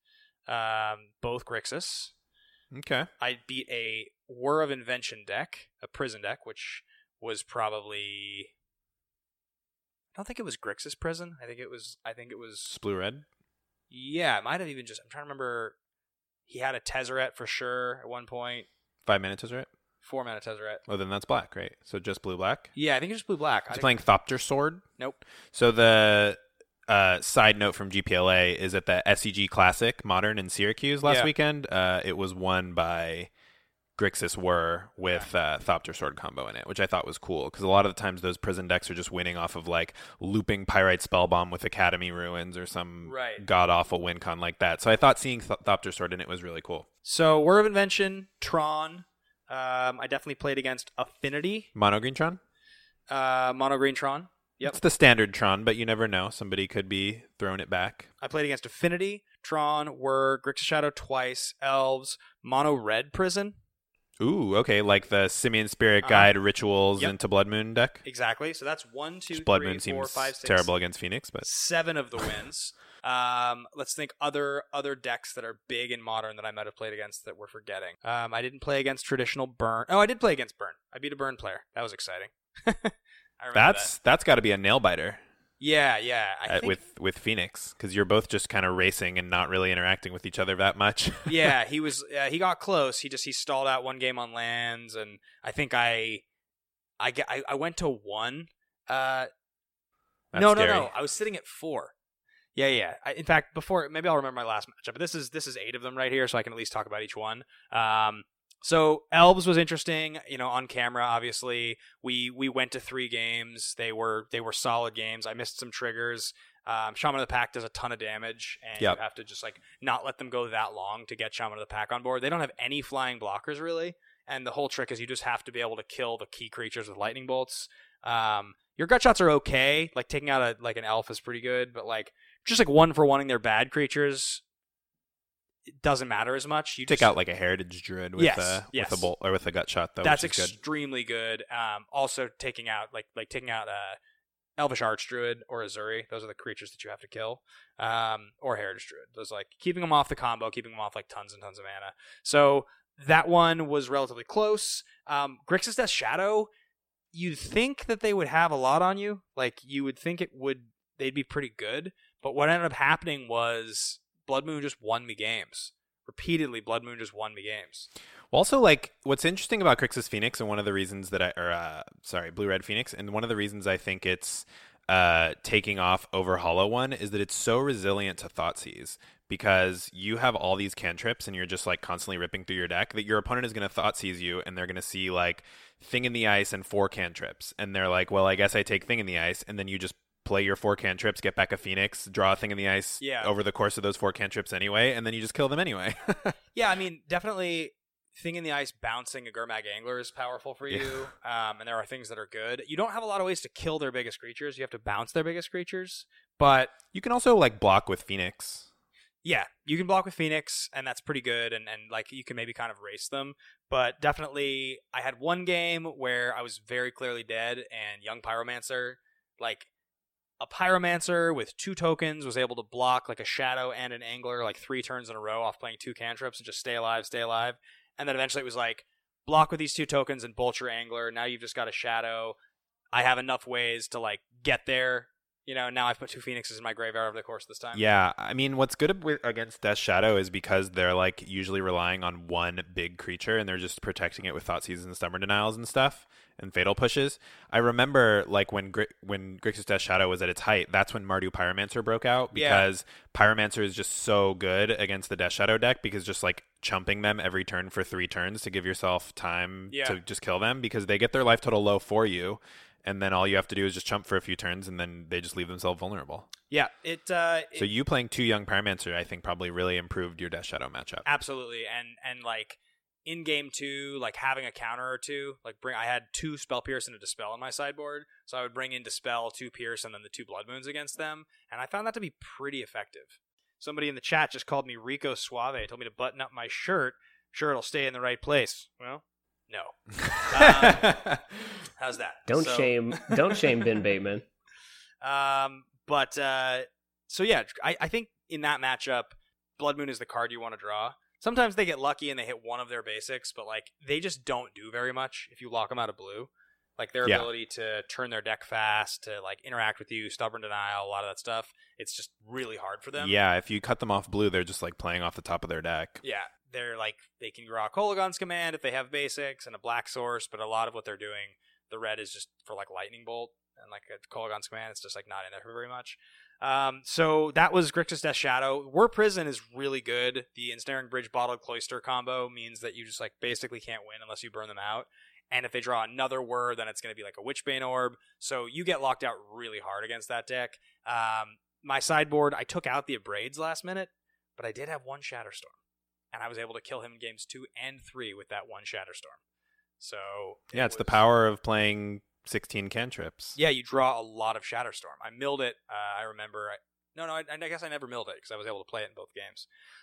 both Grixis. Okay. I beat a Whir of Invention deck, a prison deck, which was probably... I don't think it was Grixis Prison. I think it was... It's Blue Red? Yeah, it might have even just... I'm trying to remember... He had a Tezzeret for sure at one point. 5 mana Tezzeret? 4 mana Tezzeret. Oh, then that's black, right? So just blue-black? Yeah, I think it's just blue-black. He's playing Thopter Sword? Nope. So the side note from GPLA is at the SCG Classic Modern in Syracuse last weekend. It was won by Grixis Whir with Thopter Sword combo in it, which I thought was cool because a lot of the times those prison decks are just winning off of like looping Pyrite Spellbomb with Academy Ruins or some god-awful win con like that. So I thought seeing Thopter Sword in it was really cool. So Whir of Invention, Tron. I definitely played against Affinity. Mono Green Tron? Mono Green Tron. Yep. It's the standard Tron, but you never know. Somebody could be throwing it back. I played against Affinity, Tron, Whir, Grixis Shadow twice, Elves, Mono Red Prison. Ooh, okay, like the Simian Spirit Guide Rituals into Blood Moon deck? Exactly. So that's 1, 2, Blood 3, Moon 4, seems 5, 6, terrible against Phoenix, but 7 of the wins. Let's think other decks that are big in Modern that I might have played against that we're forgetting. I didn't play against traditional Burn. Oh, I did play against Burn. I beat a Burn player. That was exciting. I remember that's got to be a nail biter. Yeah. I think, with Phoenix, because you're both just kind of racing and not really interacting with each other that much. Yeah, he was. He got close. He stalled out one game on lands, and I think I went to 1. No. I was sitting at 4. Yeah. In fact, before maybe I'll remember my last matchup, but this is 8 of them right here, so I can at least talk about each one. So Elves was interesting, on camera. Obviously, we went to 3 games. They were solid games. I missed some triggers. Shaman of the Pack does a ton of damage, and you have to just like not let them go that long to get Shaman of the Pack on board. They don't have any flying blockers really, and the whole trick is you just have to be able to kill the key creatures with lightning bolts. Your gut shots are okay. Like taking out an elf is pretty good, but like just like 1 for 1ing their bad creatures, it doesn't matter as much. You take out like a Heritage Druid with a bolt or with a gut shot though. That's which is extremely good. Also taking out taking out Elvish Archdruid or Azuri. Those are the creatures that you have to kill. Or Heritage Druid. Those like keeping them off the combo, keeping them off like tons and tons of mana. So that one was relatively close. Grixis Death Shadow, you'd think that they would have a lot on you. Like you would think they'd be pretty good. But what ended up happening was Blood Moon just won me games. Repeatedly, Blood Moon just won me games. Well, also, like, what's interesting about Grixis Phoenix, and one of the reasons that Blue Red Phoenix, and one of the reasons I think it's taking off over Hollow One is that it's so resilient to Thoughtseize, because you have all these cantrips and you're just like constantly ripping through your deck that your opponent is going to Thoughtseize you, and they're going to see like Thing in the Ice and 4 cantrips, and they're like, well, I guess I take Thing in the Ice, and then you just play your 4 cantrips, get back a Phoenix, draw a Thing in the Ice over the course of those 4 cantrips anyway, and then you just kill them anyway. Yeah, I mean, definitely Thing in the Ice bouncing a Gurmag Angler is powerful for you, and there are things that are good. You don't have a lot of ways to kill their biggest creatures. You have to bounce their biggest creatures, but you can also like block with Phoenix. Yeah, you can block with Phoenix, and that's pretty good, and like you can maybe kind of race them. But definitely, I had one game where I was very clearly dead, and Young Pyromancer, like a Pyromancer with 2 tokens, was able to block like a Shadow and an Angler like 3 turns in a row off playing 2 cantrips and just stay alive. And then eventually it was like, block with these 2 tokens and bolt your Angler. Now you've just got a Shadow. I have enough ways to like get there. You know, now I've put 2 Phoenixes in my graveyard over the course of this time. Yeah, I mean, what's good against Death Shadow is because they're like usually relying on one big creature and they're just protecting it with Thoughtseize and Stubborn Denials and stuff and Fatal Pushes. I remember like when Grixis Death Shadow was at its height, that's when Mardu Pyromancer broke out because Pyromancer is just so good against the Death Shadow deck because just like chumping them every turn for 3 turns to give yourself time to just kill them because they get their life total low for you. And then all you have to do is just chump for a few turns, and then they just leave themselves vulnerable. Yeah, so you playing 2 Young Pyromancer, I think, probably really improved your Death Shadow matchup. Absolutely, and like in game 2, like having a counter or 2, like I had 2 Spell Pierce and a Dispel on my sideboard, so I would bring in Dispel, 2 Pierce, and then the 2 Blood Moons against them, and I found that to be pretty effective. Somebody in the chat just called me Rico Suave, told me to button up my shirt. Sure, it'll stay in the right place. Well, no. How's that? Don't shame Ben Bateman. So yeah, I think in that matchup, Blood Moon is the card you want to draw. Sometimes they get lucky and they hit one of their basics, but like they just don't do very much if you lock them out of blue. Like their ability to turn their deck fast, to like interact with you, Stubborn Denial, a lot of that stuff. It's just really hard for them. Yeah, if you cut them off blue, they're just like playing off the top of their deck. Yeah, they're like they can draw Kolaghan's Command if they have basics and a black source, but a lot of what they're doing, the red is just for like Lightning Bolt and like a Kolaghan's Command. It's just like not in there for very much. So that was Grixis Death Shadow. War Prison is really good. The Ensnaring Bridge Bottled Cloister combo means that you just like basically can't win unless you burn them out. And if they draw another Whir, then it's going to be like a Witchbane Orb. So you get locked out really hard against that deck. My sideboard, I took out the Abrades last minute, but I did have 1 Shatterstorm. And I was able to kill him in games 2 and 3 with that 1 Shatterstorm. So yeah, it's the power of playing 16 cantrips. Yeah, you draw a lot of Shatterstorm. I milled it. I remember. I guess I never milled it because I was able to play it in both games.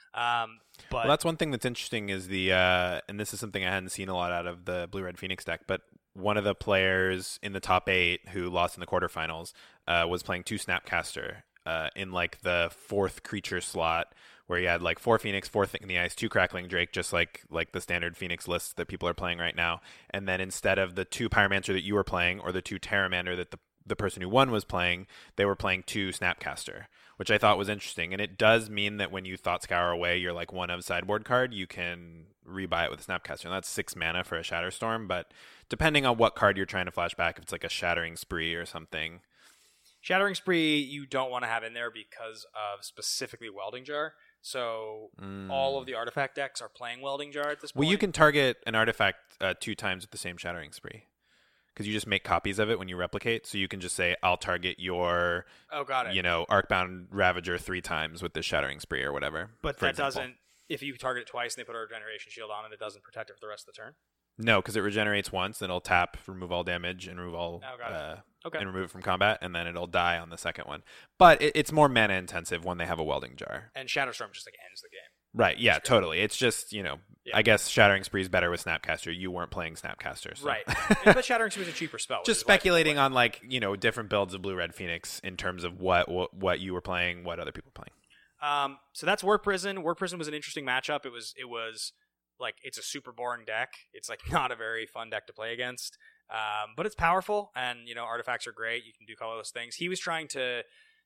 But that's one thing that's interesting is and this is something I hadn't seen a lot out of the Blue-Red Phoenix deck, but one of the players in the top 8 who lost in the quarterfinals was playing 2 Snapcaster in like the 4th creature slot, where you had like 4 Phoenix, 4 Thing in the Ice, 2 Crackling Drake, just like the standard Phoenix list that people are playing right now. And then instead of the 2 Pyromancer that you were playing, or the 2 Terramander that the person who won was playing, they were playing 2 Snapcaster, which I thought was interesting. And it does mean that when you Thought Scour away your like 1 of sideboard card, you can rebuy it with a Snapcaster. And that's 6 mana for a Shatterstorm, but depending on what card you're trying to flash back, if it's like a Shattering Spree or something. Shattering Spree you don't want to have in there because of specifically Welding Jar. So all of the artifact decks are playing Welding Jar at this point. Well, you can target an artifact 2 times with the same Shattering Spree. Because you just make copies of it when you replicate. So you can just say, I'll target your Arcbound Ravager 3 times with this Shattering Spree or whatever. But that doesn't, if you target it twice and they put a Regeneration Shield on it, it doesn't protect it for the rest of the turn? No, because it regenerates once, then it'll tap, remove all damage, and remove all and remove it from combat, and then it'll die on the second one. But it's more mana intensive when they have a Welding Jar. And Shatterstorm just like ends the game. Right, yeah, totally. It's just, I guess Shattering Spree is better with Snapcaster. You weren't playing Snapcaster. So. Right. But Shattering Spree is a cheaper spell. Just speculating on different builds of Blue-Red Phoenix in terms of what you were playing, what other people were playing. So that's War Prison. War Prison was an interesting matchup. It was like, it's a super boring deck. It's like not a very fun deck to play against. But it's powerful, and artifacts are great. You can do colorless things. He was trying to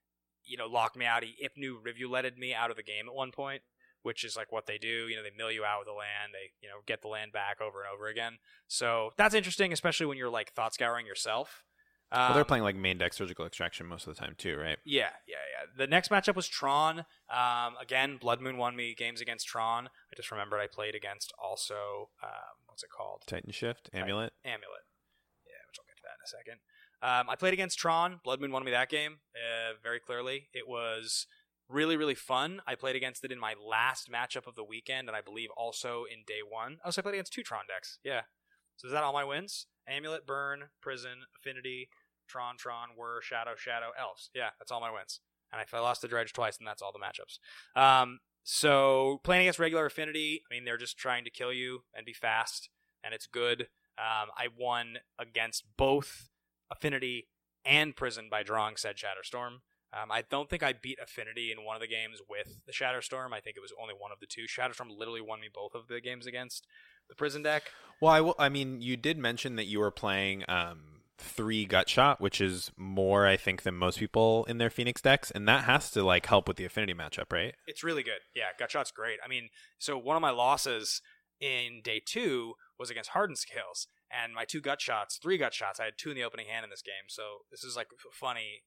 lock me out. He Ipnu Rivuletted me out of the game at one point, which is like what they do. They mill you out with the land. They get the land back over and over again. So that's interesting, especially when you're like Thought Scouring yourself. Well, they're playing like main deck Surgical Extraction most of the time too, right? Yeah. The next matchup was Tron. Again, Blood Moon won me games against Tron. I just remembered I played against also, what's it called? Titan Shift? Amulet? Amulet. Yeah, which I'll get to that in a second. I played against Tron. Blood Moon won me that game very clearly. It was really, really fun. I played against it in my last matchup of the weekend, and I believe also in day 1. Oh, so I played against 2 Tron decks. Yeah. So is that all my wins? Amulet, Burn, Prison, Affinity, Tron, Whir, Shadow, Elves. Yeah, that's all my wins. And I lost to Dredge twice, and that's all the matchups. So playing against regular Affinity, I mean, they're just trying to kill you and be fast, and it's good. I won against both Affinity and Prison by drawing said Shatterstorm. I don't think I beat Affinity in one of the games with the Shatterstorm. I think it was only one of the two. Shatterstorm literally won me both of the games against the Prison deck. Well, I mean, you did mention that you were playing 3 Gutshot, which is more, I think, than most people in their Phoenix decks, and that has to like help with the Affinity matchup, right? It's really good. Yeah, Gutshot's great. I mean, so one of my losses in day 2 was against Hardened Scales, and my 3 Gutshots, I had 2 in the opening hand in this game, so this is like funny.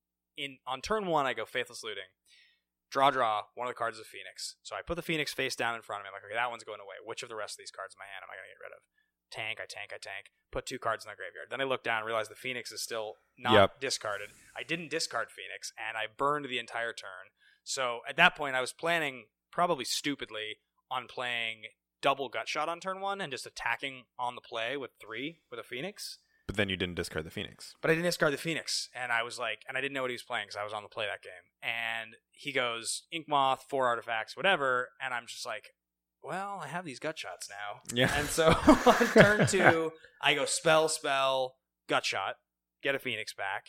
On turn 1, I go Faithless Looting. Draw, one of the cards is a Phoenix. So I put the Phoenix face down in front of me. I'm like, okay, that one's going away. Which of the rest of these cards in my hand am I going to get rid of? I tank. Put 2 cards in the graveyard. Then I look down and realize the Phoenix is still not discarded. I didn't discard Phoenix, and I burned the entire turn. So at that point, I was planning, probably stupidly, on playing double Gutshot on turn 1 and just attacking on the play with 3 with a Phoenix. But then you didn't discard the Phoenix. But I didn't discard the Phoenix, and I was like, and I didn't know what he was playing because I was on the play that game. And he goes, Ink Moth, 4 artifacts, whatever, and I'm just like, well, I have these Gutshots now. Yeah. And so on turn 2, I go spell, Gutshot, get a Phoenix back,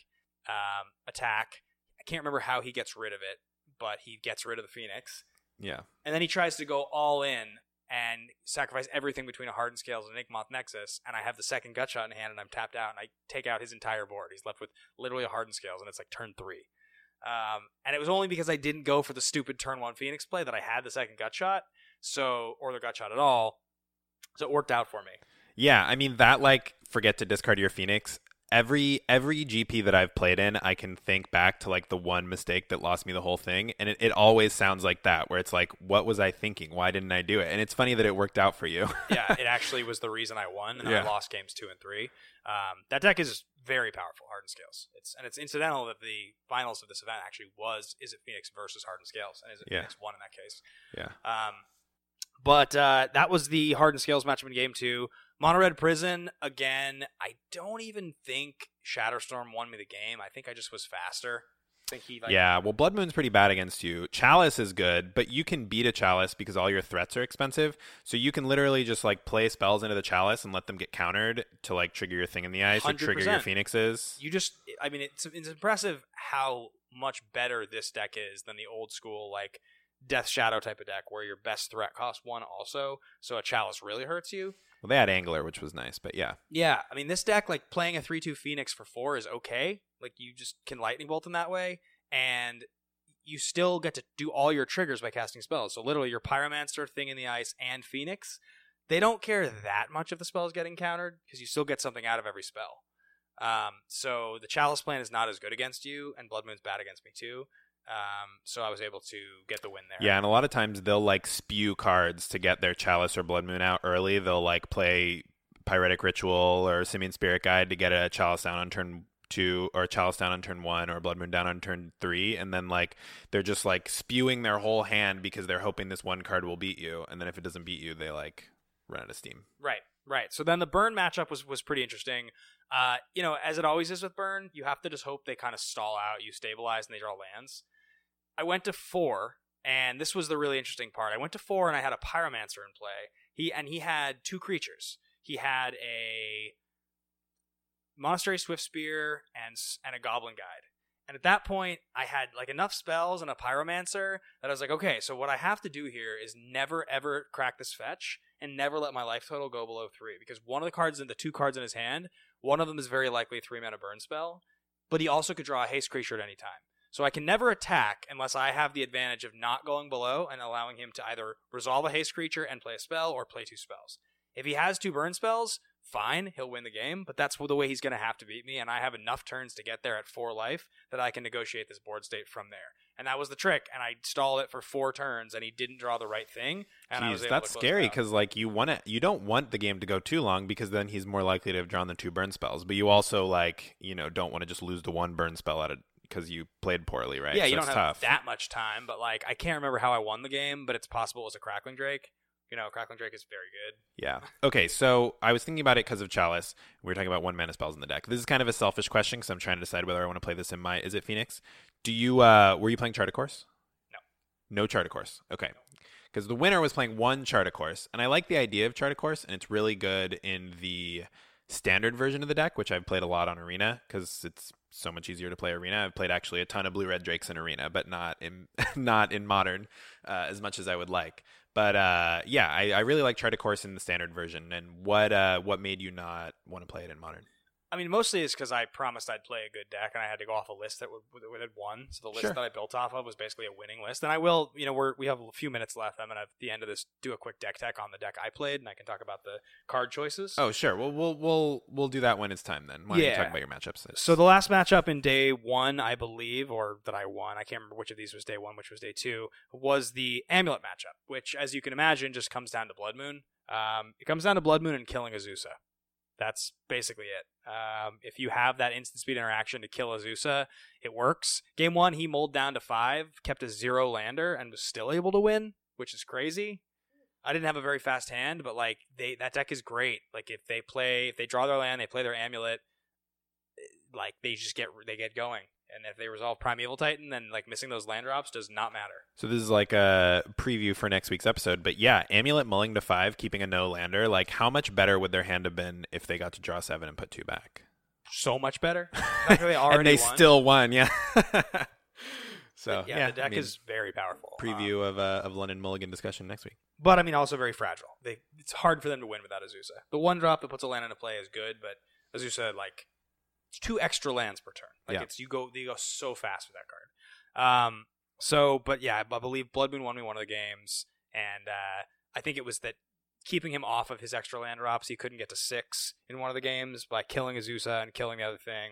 attack. I can't remember how he gets rid of it, but he gets rid of the Phoenix. Yeah. And then he tries to go all in and sacrifice everything between a Hardened Scales and an Ink Moth Nexus, and I have the second Gutshot in hand, and I'm tapped out, and I take out his entire board. He's left with literally a Hardened Scales, and it's like turn 3. And it was only because I didn't go for the stupid turn 1 Phoenix play that I had the second Gutshot, or the Gutshot at all, so it worked out for me. Yeah, I mean, that, like, forget to discard your Phoenix, every GP that I've played in, I can think back to like the one mistake that lost me the whole thing, and it always sounds like that, where it's like, what was I thinking? Why didn't I do it? And it's funny that it worked out for you. Yeah, it actually was the reason I won, and I lost games 2 and 3. That deck is very powerful, Hardened Scales. It's incidental that the finals of this event actually is it Phoenix versus Hardened Scales, and is it Phoenix won in that case? Yeah. But that was the Hardened Scales matchup in game 2. Mono Red Prison, again, I don't even think Shatterstorm won me the game. I think I just was faster. I think he well, Blood Moon's pretty bad against you. Chalice is good, but you can beat a Chalice because all your threats are expensive. So you can literally just like play spells into the Chalice and let them get countered to like trigger your thing in the ice 100%. Or trigger your Phoenixes. It's impressive how much better this deck is than the old school like Death Shadow type of deck where your best threat costs 1 also, so a Chalice really hurts you. Well, they had Angler, which was nice, but yeah. Yeah, I mean, this deck, like, playing a 3/2 Phoenix for 4 is okay. Like, you just can Lightning Bolt in that way, and you still get to do all your triggers by casting spells. So literally, your Pyromancer, Thing in the Ice, and Phoenix, they don't care that much if the spell's getting countered, because you still get something out of every spell. So the Chalice plan is not as good against you, and Blood Moon's bad against me too. So I was able to get the win there. Yeah, and a lot of times they'll like spew cards to get their Chalice or Blood Moon out early. They'll like play Pyretic Ritual or Simian Spirit Guide to get a Chalice down on turn 2, or a Chalice down on turn 1, or Blood Moon down on turn 3, and then like they're just like spewing their whole hand because they're hoping this one card will beat you, and then if it doesn't beat you, they like run out of steam. Right. So then the Burn matchup was pretty interesting. As it always is with Burn, you have to just hope they kind of stall out, you stabilize, and they draw lands. I went to 4, and this was the really interesting part. I went to 4, and I had a Pyromancer in play. He had 2 creatures. He had a Monastery Swiftspear and a Goblin Guide. And at that point, I had like enough spells and a Pyromancer that I was like, okay, so what I have to do here is never ever crack this fetch and never let my life total go below 3, because one of the 2 cards in his hand, one of them is very likely a 3-mana burn spell, but he also could draw a haste creature at any time. So I can never attack unless I have the advantage of not going below and allowing him to either resolve a haste creature and play a spell, or play 2 spells. If he has 2 burn spells, fine, he'll win the game, but that's the way he's going to have to beat me, and I have enough turns to get there at 4 life that I can negotiate this board state from there. And that was the trick, and I stalled it for 4 turns, and he didn't draw the right thing, and I was able that's to close scary, it out. because like you don't want the game to go too long, because then he's more likely to have drawn the 2 burn spells, but you also like, don't want to just lose the 1 burn spell out of because you played poorly, right? Yeah, so you don't have tough. That much time, but like I can't remember how I won the game, but it's possible it was a Crackling Drake. Crackling Drake is very good. Yeah. Okay, so I was thinking about it because of Chalice. We were talking about 1-mana spells in the deck. This is kind of a selfish question because I'm trying to decide whether I want to play this in my Is It Phoenix? Were you playing Chart of Course? No. No Chart a Course. Okay. Because the winner was playing one Chart a Course, and I like the idea of Chart a Course, and it's really good in the standard version of the deck, which I've played a lot on Arena because it's so much easier to play Arena. I've played actually a ton of Blue Red Drakes in Arena, but not in not in Modern as much as I would like. But yeah, I really like Chart a Course in the standard version. And what made you not want to play it in Modern? I mean, mostly it's because I promised I'd play a good deck, and I had to go off a list that had won. So the list that I built off of was basically a winning list. And I will, we have a few minutes left. I'm gonna at the end of this do a quick deck tech on the deck I played, and I can talk about the card choices. Oh, sure. Well, we'll do that when it's time then. Why don't you talk about your matchups? So the last matchup in day 1, I believe, or that I won, I can't remember which of these was day 1, which was day 2, was the Amulet matchup, which, as you can imagine, just comes down to Blood Moon. It comes down to Blood Moon and killing Azusa. That's basically it. If you have that instant speed interaction to kill Azusa, it works. Game 1, he mulled down to 5, kept a 0 lander, and was still able to win, which is crazy. I didn't have a very fast hand, but that deck is great. Like if they draw their land, they play their Amulet, they get going. And if they resolve Primeval Titan, then missing those land drops does not matter. So this is like a preview for next week's episode. But yeah, Amulet mulling to 5, keeping a no lander. How much better would their hand have been if they got to draw 7 and put 2 back? So much better. They already and they won. Still won, yeah. So the deck is very powerful. Preview of London Mulligan discussion next week. But also very fragile. It's hard for them to win without Azusa. The one drop that puts a land into play is good, but Azusa it's 2 extra lands per turn. You go so fast with that card. But yeah, I believe Blood Moon won me one of the games, and I think it was that keeping him off of his extra land drops, he couldn't get to 6 in one of the games by killing Azusa and killing the other thing.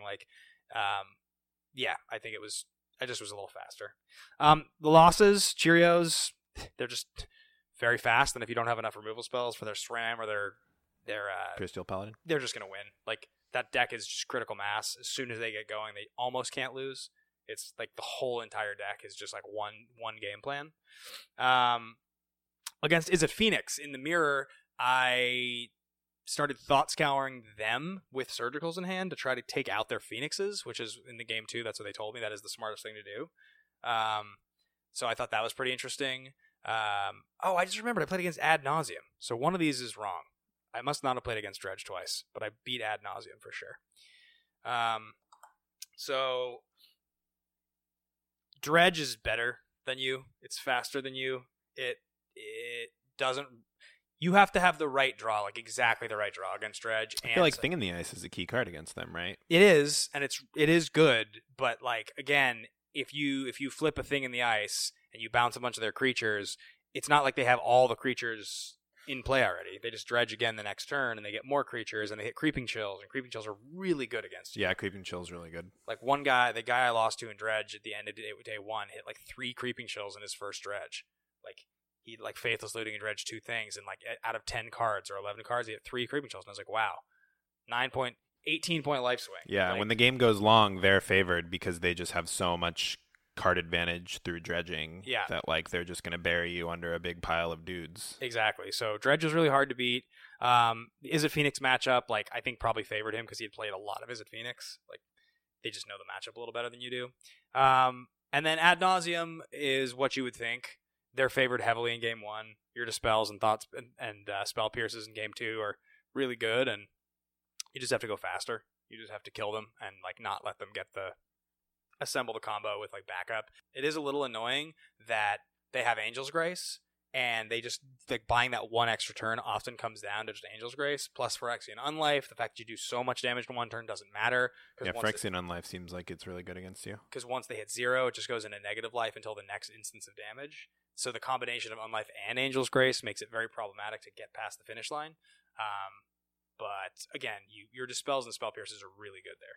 I think I just was a little faster. The losses, Cheerios, they're just very fast, and if you don't have enough removal spells for their SRAM or their Crystal Paladin, they're just gonna win. That deck is just critical mass. As soon as they get going, they almost can't lose. It's the whole entire deck is just one game plan. Against Izzet Phoenix in the mirror, I started thought scouring them with Surgicals in hand to try to take out their Phoenixes, which is in the game 2. That's what they told me. That is the smartest thing to do. So I thought that was pretty interesting. I just remembered I played against Ad Nauseam. So one of these is wrong. I must not have played against Dredge twice, but I beat Ad Nauseam for sure. So Dredge is better than you. It's faster than you. It doesn't. You have to have the right draw, exactly the right draw against Dredge. I feel like Thing in the Ice is a key card against them, right? It is, and it is good. But again, if you flip a Thing in the Ice and you bounce a bunch of their creatures, it's not like they have all the creatures in play already. They just Dredge again the next turn, and they get more creatures, and they hit Creeping Chills, and Creeping Chills are really good against you. Yeah, Creeping Chills really good. One guy, the guy I lost to in Dredge at the end of day 1, hit 3 Creeping Chills in his first Dredge. He Faithless Looting and Dredge 2 things, and out of 10 cards or 11 cards, he hit 3 Creeping Chills, and I was wow, 18-point life swing. Yeah, when the game goes long, they're favored because they just have so much card advantage through dredging that they're just going to bury you under a big pile of dudes. Exactly. So Dredge was really hard to beat. The Izzet Phoenix matchup, I think probably favored him because he had played a lot of Izzet Phoenix. They just know the matchup a little better than you do. And then Ad Nauseam is what you would think. They're favored heavily in game 1. Your Dispels and Thoughts and Spell Pierces in game 2 are really good, and you just have to go faster. You just have to kill them and not let them assemble the combo with backup. It is a little annoying that they have Angel's Grace, and they just buying that 1 extra turn often comes down to just Angel's Grace plus Phyrexian Unlife. The fact that you do so much damage in 1 turn doesn't matter. Phyrexian Unlife seems like it's really good against you. Because once they hit 0, it just goes into negative life until the next instance of damage. So the combination of Unlife and Angel's Grace makes it very problematic to get past the finish line. But again, your Dispels and Spell Pierces are really good there.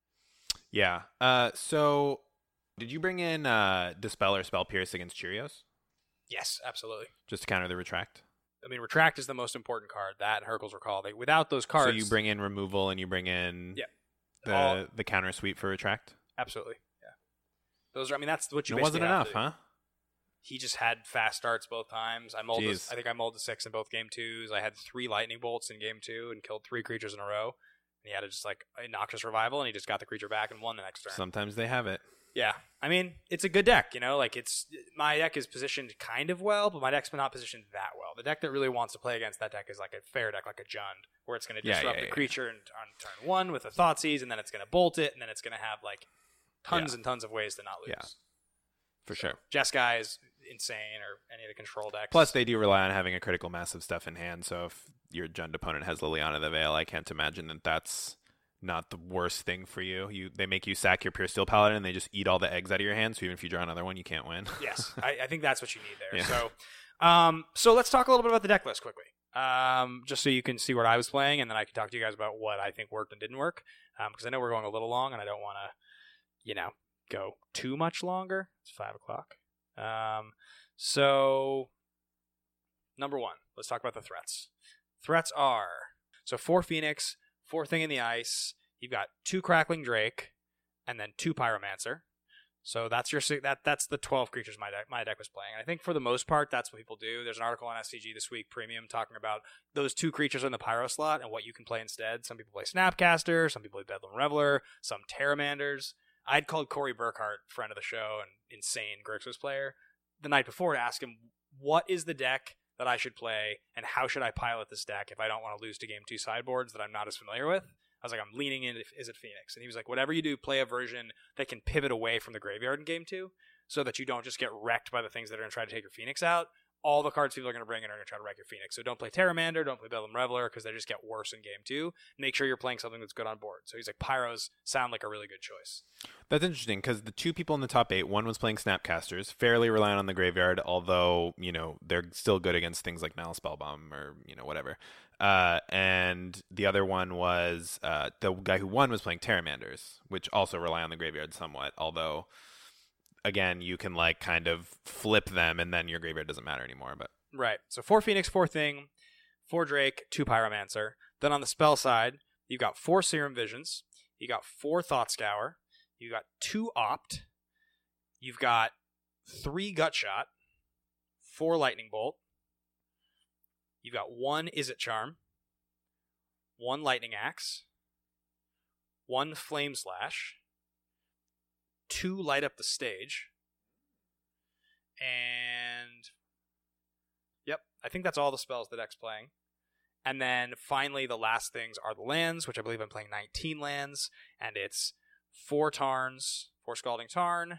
Yeah. So did you bring in Dispel or Spell Pierce against Cheerios? Yes, absolutely. Just to counter the Retract? I mean, Retract is the most important card. That and Hurkyl's Recall. Without those cards... So you bring in Removal and you bring in the counter sweep for Retract? Absolutely, yeah. Those are. That's what you It wasn't enough, huh? He just had fast starts both times. I think I mulled to 6 in both game 2s. I had 3 Lightning Bolts in game 2 and killed 3 creatures in a row. And he had a Noxious Revival, and he just got the creature back and won the next turn. Sometimes they have it. Yeah. I mean, it's a good deck, like my deck is positioned kind of well, but my deck's not positioned that well. The deck that really wants to play against that deck is like a fair deck, like a Jund, where it's going to disrupt the creature on turn 1 with a Thoughtseize, and then it's going to bolt it, and then it's going to have like tons and tons of ways to not lose. Yeah. For sure. Jeskai is insane, or any of the control decks. Plus, they do rely on having a critical mass of stuff in hand, so if your Jund opponent has Liliana the Veil, I can't imagine that that's not the worst thing for you. They make you sack your Pure Steel Paladin, and they just eat all the eggs out of your hand, so even if you draw another one, you can't win. Yes, I think that's what you need there. Yeah. So let's talk a little bit about the deck list quickly, just so you can see what I was playing, and then I can talk to you guys about what I think worked and didn't work, because I know we're going a little long, and I don't want to, go too much longer. It's 5:00. So number 1, let's talk about the threats. Threats are, so 4 Phoenix, 4 Thing in the Ice. You've got 2 Crackling Drake, and then 2 Pyromancer. So that's that's the 12 creatures my deck was playing. And I think for the most part, that's what people do. There's an article on SCG this week, Premium, talking about those 2 creatures in the Pyro slot and what you can play instead. Some people play Snapcaster, some people play Bedlam Reveler, some Terramanders. I'd called Corey Burkhart, friend of the show and insane Grixis player, the night before to ask him, what is the deck that I should play, and how should I pilot this deck if I don't want to lose to Game 2 sideboards that I'm not as familiar with? I was like, I'm leaning in, is it Phoenix? And he was like, whatever you do, play a version that can pivot away from the graveyard in Game 2, so that you don't just get wrecked by the things that are going to try to take your Phoenix out. All the cards people are going to bring in are going to try to wreck your Phoenix. So don't play Terramander, don't play Bedlam Reveler, because they just get worse in Game 2. Make sure you're playing something that's good on board. So he's like, Pyros sound like a really good choice. That's interesting, because the 2 people in the top 8, one was playing Snapcasters, fairly reliant on the graveyard, although, they're still good against things like Nile Spellbomb or, whatever. And the other one was, the guy who won was playing Terramanders, which also rely on the graveyard somewhat, although, again, you can kind of flip them, and then your graveyard doesn't matter anymore. But right. So 4 Phoenix, 4 Thing, 4 Drake, 2 Pyromancer. Then on the spell side, you've got 4 Serum Visions, you got 4 Thought Scour, you got 2 Opt, you've got 3 Gutshot, 4 Lightning Bolt, you've got 1 Izzet Charm, 1 Lightning Axe, 1 Flame Slash, 2 Light Up the Stage, and yep, I think that's all the spells the deck's playing. And then finally, the last things are the lands, which I believe I'm playing 19 lands, and it's 4 Tarns, 4 Scalding Tarn,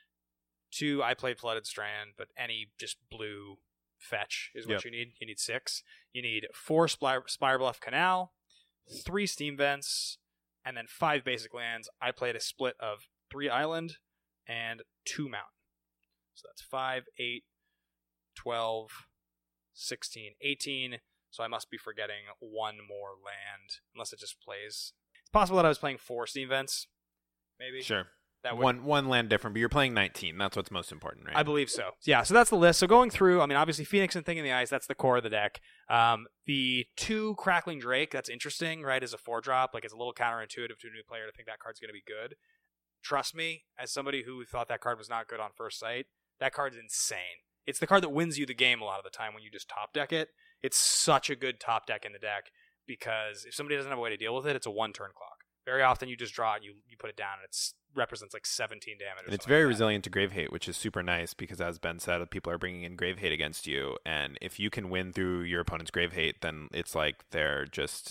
2, I played Flooded Strand, but any just blue fetch is what you need. You need 6. You need 4 Spirebluff Canal, 3 Steam Vents, and then 5 basic lands. I played a split of 3 Island and 2 Mountain. So that's 5, 8, 12, 16, 18. So I must be forgetting 1 more land, unless it just plays. It's possible that I was playing 4 Steam Vents, maybe. Sure. That one land different, but you're playing 19. That's what's most important, right? I believe so. Yeah, so that's the list. So going through, obviously Phoenix and Thing in the Ice, that's the core of the deck. The 2 Crackling Drake, that's interesting, right, as a 4-drop. It's a little counterintuitive to a new player to think that card's going to be good. Trust me, as somebody who thought that card was not good on first sight, that card's insane. It's the card that wins you the game a lot of the time when you just top deck it. It's such a good top deck in the deck, because if somebody doesn't have a way to deal with it, it's a 1-turn clock. Very often you just draw it, you put it down, and it represents 17 damage. And it's very resilient to Grave Hate, which is super nice, because as Ben said, people are bringing in Grave Hate against you, and if you can win through your opponent's Grave Hate, then it's like they're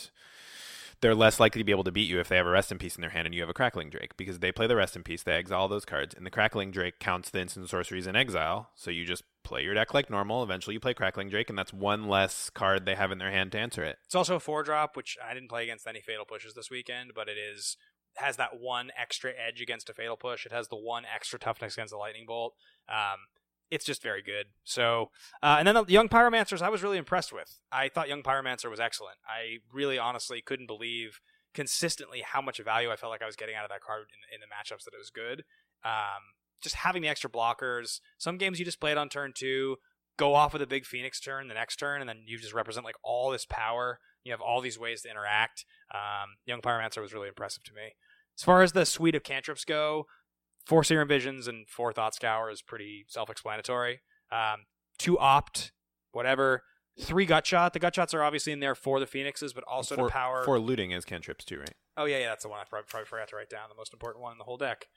less likely to be able to beat you if they have a Rest in Peace in their hand and you have a Crackling Drake, because they play the Rest in Peace, they exile those cards, and the Crackling Drake counts the instant sorceries in exile, so you just play your deck like normal, eventually you play Crackling Drake, and that's 1 less card they have in their hand to answer it. It's also a 4-drop, which I didn't play against any Fatal Pushes this weekend, but it has that 1 extra edge against a Fatal Push, it has the 1 extra toughness against a Lightning Bolt. It's just very good. So, and then the Young Pyromancers I was really impressed with. I thought Young Pyromancer was excellent. I really honestly couldn't believe consistently how much value I felt like I was getting out of that card in the matchups that it was good. Just having the extra blockers. Some games you just play it on turn 2, go off with a big Phoenix turn the next turn, and then you just represent all this power. You have all these ways to interact. Young Pyromancer was really impressive to me. As far as the suite of cantrips go, 4 Serum Visions and 4 Thought Scour is pretty self-explanatory. 2 Opt, whatever. 3 Gutshot. The Gutshots are obviously in there for the Phoenixes, but also to power. 4 Looting is cantrips too, right? Oh, yeah, that's the one I probably forgot to write down, the most important one in the whole deck.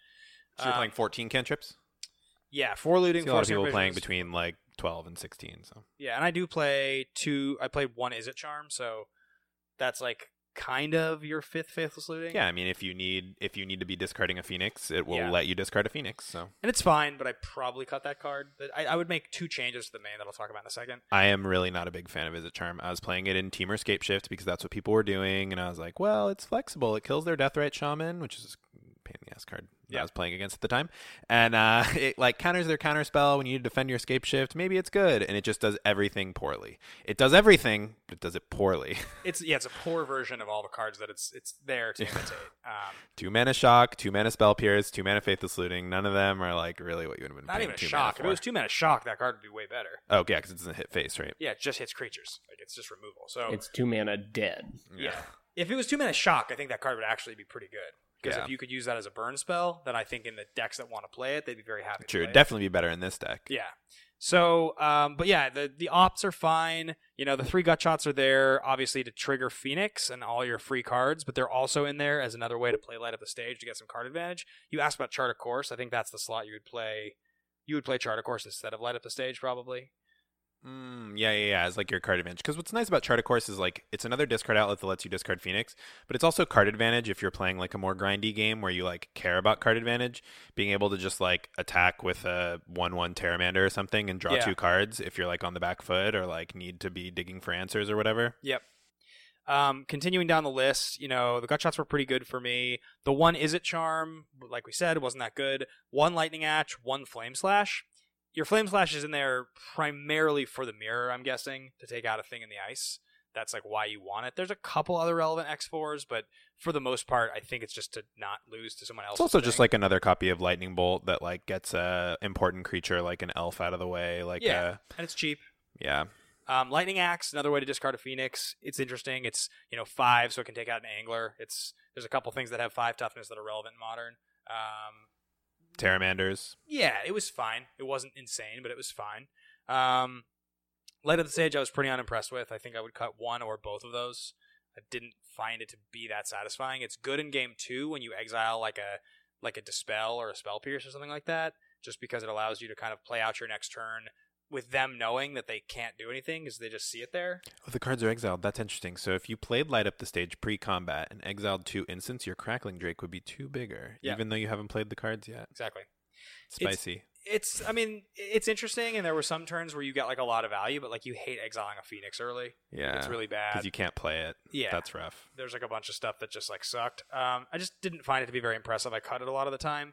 So you're playing 14 cantrips? Yeah, 4 looting. I see a lot of 4 people playing visions. between like 12 and 16. So Yeah, and I do play 2. I played 1 Is It Charm, so that's like kind of your 5th Faithless Looting. yeah, I mean, if you need to be discarding a Phoenix, it will Yeah. let you discard a Phoenix. So And it's fine, but I probably cut that card. But I would make 2 changes to the main that I'll talk about in a second. I am really not a big fan of Visit Charm. I was playing it in Teamer Scape Shift because that's what people were doing, and I was like, well, it's flexible. It kills their Deathrite Shaman, which is a pain in the ass card that I was playing against at the time, and it like counters their counter spell when you need to defend your Scape Shift. Maybe it's good, and it just does everything poorly. It does everything, but it does it poorly. It's a poor version of all the cards that it's there to imitate. 2 mana Shock, 2 mana Spell Pierce, 2 mana Faithless Looting. None of them are like really what you would have been Not paying even a 2 shock. mana If for. it was 2 mana shock, that card would be way better. Oh, yeah, because it doesn't hit face, right? Yeah, it just hits creatures. Like it's just removal. So It's 2 mana dead. yeah. If it was 2 mana shock, I think that card would actually be pretty good. Because Yeah. if you could use that as a burn spell, then I think in the decks that want to play it, they'd be very happy. True, to it'd play definitely be better in this deck. it. Yeah. So, but yeah, the ops are fine. You know, the 3 gut shots are there, obviously, to trigger Phoenix and all your free cards, but they're also in there as another way to play light up the stage to get some card advantage. You asked about Chart of Course. I think that's the slot you would play. You would play Chart of Course instead of light up the stage, probably. Yeah. It's like your card advantage. Because what's nice about Chart of Course is like it's another discard outlet that lets you discard Phoenix, but it's also card advantage if you're playing like a more grindy game where you like care about card advantage. Being able to just like attack with a 1/1 Terramander or something and draw Yeah. 2 cards if you're like on the back foot or like need to be digging for answers or whatever. Yep. Continuing down the list, you know, the gut shots were pretty good for me. The 1 Is It Charm, like we said, wasn't that good. 1 Lightning Ash, 1 Flame Slash. Your Flame Slash is in there primarily for the mirror, I'm guessing, to take out a thing in the ice. That's like why you want it. There's a couple other relevant X4s, but for the most part, I think it's just to not lose to someone else. It's also just like another copy of Lightning Bolt that like gets a important creature like an elf out of the way. Like and it's cheap. yeah. Lightning Axe, another way to discard a Phoenix. It's interesting. It's 5, so it can take out an Angler. There's a couple things that have 5 toughness that are relevant in Modern. Terramanders. Yeah, it was fine. It wasn't insane, but it was fine. Light Up the Stage, I was pretty unimpressed with. I think I would cut 1 or both of those. I didn't find it to be that satisfying. It's good in game 2 when you exile like a Dispel or a Spell Pierce or something like that, just because it allows you to kind of play out your next turn with them knowing that they can't do anything because they just see it there. Oh, the cards are exiled. That's interesting. So if you played Light Up the Stage pre-combat and exiled 2 instants, your Crackling Drake would be 2 bigger, even though you haven't played the cards yet. Exactly. Spicy. It's interesting, and there were some turns where you got like a lot of value, but like you hate exiling a Phoenix early. Yeah. It's really bad. Because you can't play it. Yeah. That's rough. There's like a bunch of stuff that just like sucked. I just didn't find it to be very impressive. I cut it a lot of the time.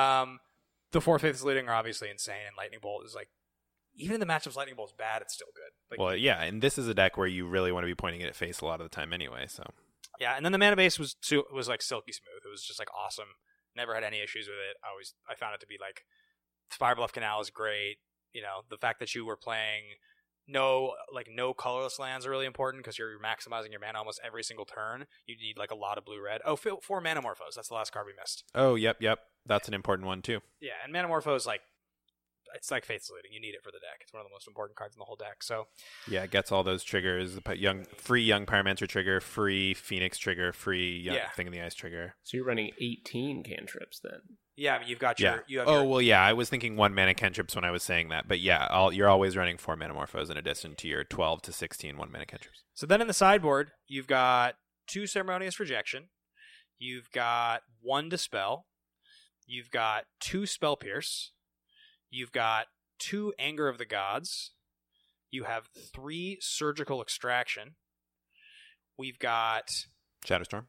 The 4 Faithless Looting are obviously insane, and Lightning Bolt is like, even in the matchups Lightning Bolt's bad, it's still good. Like, Well, yeah, and this is a deck where you really want to be pointing it at face a lot of the time anyway, so. yeah, and then the mana base was like silky smooth. It was just like awesome. Never had any issues with it. I found it to be like Firebluff Canal is great. You know, the fact that you were playing no colorless lands are really important because you're maximizing your mana almost every single turn. You need like a lot of blue red. Oh, 4 Manamorphose. That's the last card we missed. Oh, yep. That's an important one too. Yeah, and Manamorphose it's like Faithless Looting. You need it for the deck. It's one of the most important cards in the whole deck. So yeah, it gets all those triggers: free young Pyromancer trigger, free Phoenix trigger, free young Thing in the Ice trigger. So you're running 18 cantrips then. yeah, I mean, you've got your yeah. I was thinking 1 mana cantrips when I was saying that, but yeah, you're always running 4 Manamorphose in addition to your 12 to 16 1 mana cantrips. So then in the sideboard, you've got 2 Ceremonious Rejection. You've got 1 Dispel. You've got 2 Spell Pierce. You've got 2 Anger of the Gods. You have 3 Surgical Extraction. We've got Shatterstorm,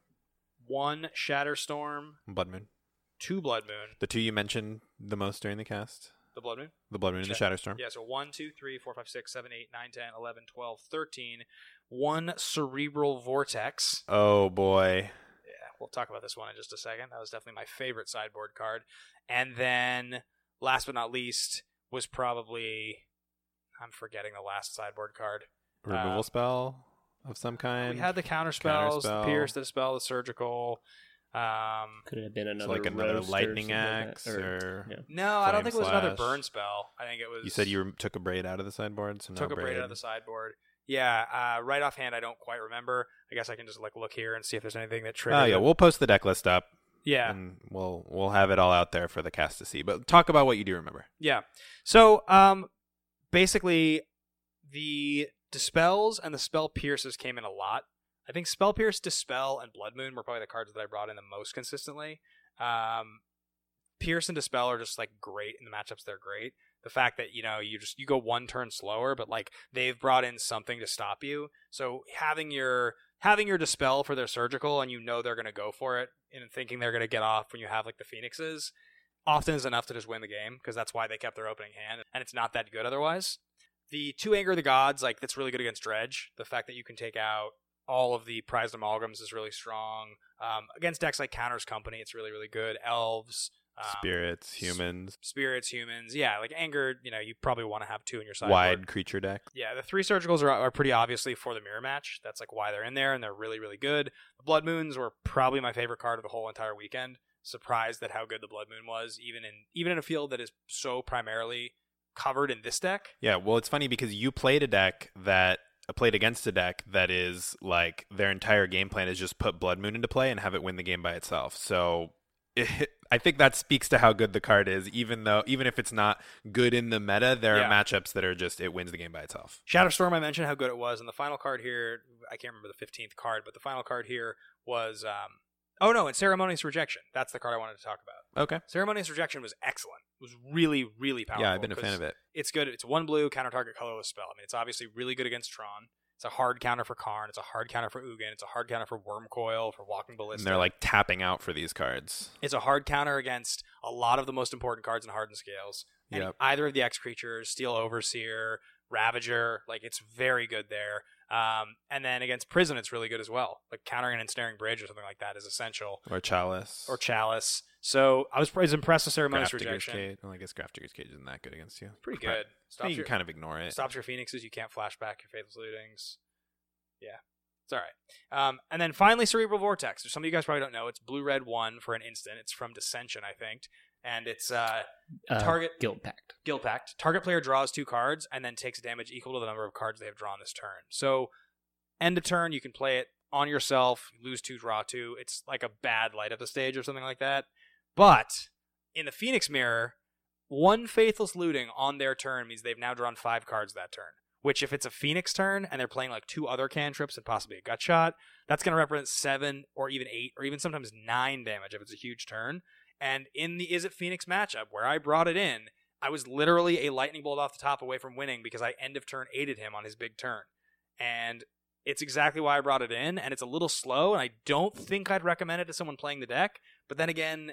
1 Shatterstorm, Blood Moon, 2 Blood Moon. the 2 you mentioned the most during the cast. The Blood Moon? The Blood Moon and the Shatterstorm. Yeah, so 1, 2, 3, 4, 5, 6, 7, 8, 9, 10, 11, 12, 13. 1 Cerebral Vortex. Oh boy. Yeah, we'll talk about this one in just a second. That was definitely my favorite sideboard card. And then, last but not least, was probably... I'm forgetting the last sideboard card. Removal spell of some kind. We had the counter spells, the Pierce, the Dispel, the Surgical. Could it have been another like another roast Lightning or Axe like or yeah. No, I don't think it was another Slash. burn spell. I think it was... You said you took a Braid out of the sideboard, so took no a braid out of the sideboard. Yeah, right offhand, I don't quite remember. I guess I can just look here and see if there's anything that triggers. Oh yeah, it. we'll post the deck list up. Yeah. And we'll have it all out there for the cast to see. But talk about what you do remember. Yeah. So basically, the Dispels and the Spell Pierces came in a lot. I think Spell Pierce, Dispel, and Blood Moon were probably the cards that I brought in the most consistently. Pierce and Dispel are just like great in the matchups. They're great. The fact that, you know, you go one turn slower, but like they've brought in something to stop you. So having your Dispel for their surgical, and you know they're going to go for it, and thinking they're going to get off when you have like the Phoenixes, often is enough to just win the game, because that's why they kept their opening hand, and it's not that good otherwise. The 2 Anger of the Gods, like, that's really good against Dredge. The fact that you can take out all of the prized amalgams is really strong. Against decks like Counter's Company, it's really, really good. Elves. Spirits, humans. Yeah, like Anger, you know, you probably want to have 2 in your sideboard. Wide creature deck. Yeah, the 3 surgicals are pretty obviously for the mirror match. That's like why they're in there, and they're really, really good. The Blood Moons were probably my favorite card of the whole entire weekend. Surprised at how good the Blood Moon was, even in a field that is so primarily covered in this deck. Yeah, well, it's funny because you played against a deck that is like their entire game plan is just put Blood Moon into play and have it win the game by itself. So I think that speaks to how good the card is, even if it's not good in the meta, there are matchups that are just, it wins the game by itself. Shatterstorm, I mentioned how good it was, and the final card here, I can't remember the 15th card, but the final card here was, and Ceremonious Rejection. That's the card I wanted to talk about. Okay. Ceremonious Rejection was excellent. It was really, really powerful. Yeah, I've been a fan of it. It's good. It's 1 blue, counter target colorless spell. I mean, it's obviously really good against Tron. It's a hard counter for Karn. It's a hard counter for Ugin. It's a hard counter for Wormcoil, for Walking Ballista. And they're like tapping out for these cards. It's a hard counter against a lot of the most important cards in Hardened Scales. And either of the X creatures, Steel Overseer, Ravager, like it's very good there. And then against Prison, it's really good as well. Like countering an Ensnaring Bridge or something like that is essential. Or Chalice. So I was impressed with Ceremonious Grafdigger's Rejection. Cage. Well, I guess Grafdigger's Cage isn't that good against you. Pretty good. You can kind of ignore it. Stops your Phoenixes. You can't flash back your Faithless Lootings. Yeah. It's all right. And then finally, Cerebral Vortex. Some of you guys probably don't know. It's blue-red 1 for an instant. It's from Dissension, I think. And it's target Guild Pact. Guild Pact. Target player draws 2 cards and then takes damage equal to the number of cards they have drawn this turn. So end of turn, you can play it on yourself, lose 2, draw 2. It's like a bad light up the stage or something like that. But in the Phoenix Mirror, 1 Faithless Looting on their turn means they've now drawn 5 cards that turn. Which, if it's a Phoenix turn and they're playing like 2 other cantrips and possibly a Gut Shot, that's going to represent 7 or even 8 or even sometimes 9 damage if it's a huge turn. And in the Izzet Phoenix matchup, where I brought it in, I was literally a lightning bolt off the top away from winning because I end of turn 8'd him on his big turn. And it's exactly why I brought it in, and it's a little slow, and I don't think I'd recommend it to someone playing the deck. But then again,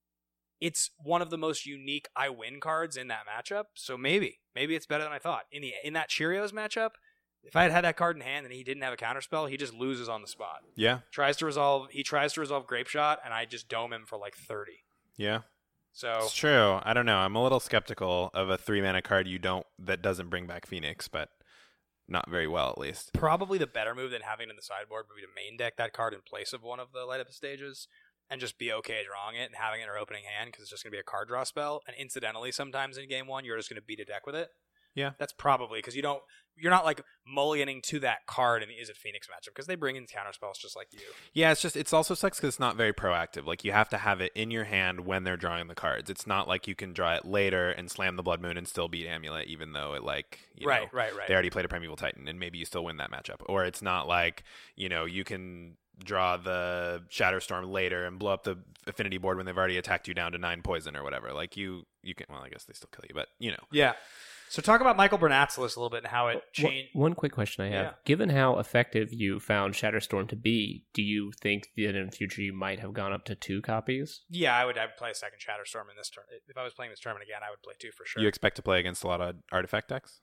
it's one of the most unique I win cards in that matchup, so maybe it's better than I thought. In that Cheerios matchup, if I had had that card in hand and he didn't have a counterspell, he just loses on the spot. Yeah. He tries to resolve Grape Shot, and I just dome him for like 30. Yeah. So it's true. I don't know. I'm a little skeptical of a 3-mana card that doesn't bring back Phoenix, but not very well at least. Probably the better move than having it in the sideboard would be to main deck that card in place of one of the light up stages. And just be okay drawing it and having it in your opening hand because it's just going to be a card draw spell. And incidentally, sometimes in game 1, you're just going to beat a deck with it. Yeah. That's probably because you're not like mulliganing to that card in the Izzet Phoenix matchup because they bring in counter spells just like you. Yeah, it's also sucks because it's not very proactive. Like you have to have it in your hand when they're drawing the cards. It's not like you can draw it later and slam the Blood Moon and still beat Amulet, even though it right. They already played a Primeval Titan and maybe you still win that matchup. Or it's not like, you can draw the Shatterstorm later and blow up the affinity board when they've already attacked you down to 9 poison or whatever. Like you can, well, I guess they still kill you, but Yeah. So talk about Michael Bernatzelis a little bit and how it changed. One quick question I have. Yeah. Given how effective you found Shatterstorm to be, do you think that in the future you might have gone up to 2 copies? Yeah, I would play a second Shatterstorm in this turn. If I was playing this tournament again, I would play 2 for sure. You expect to play against a lot of artifact decks?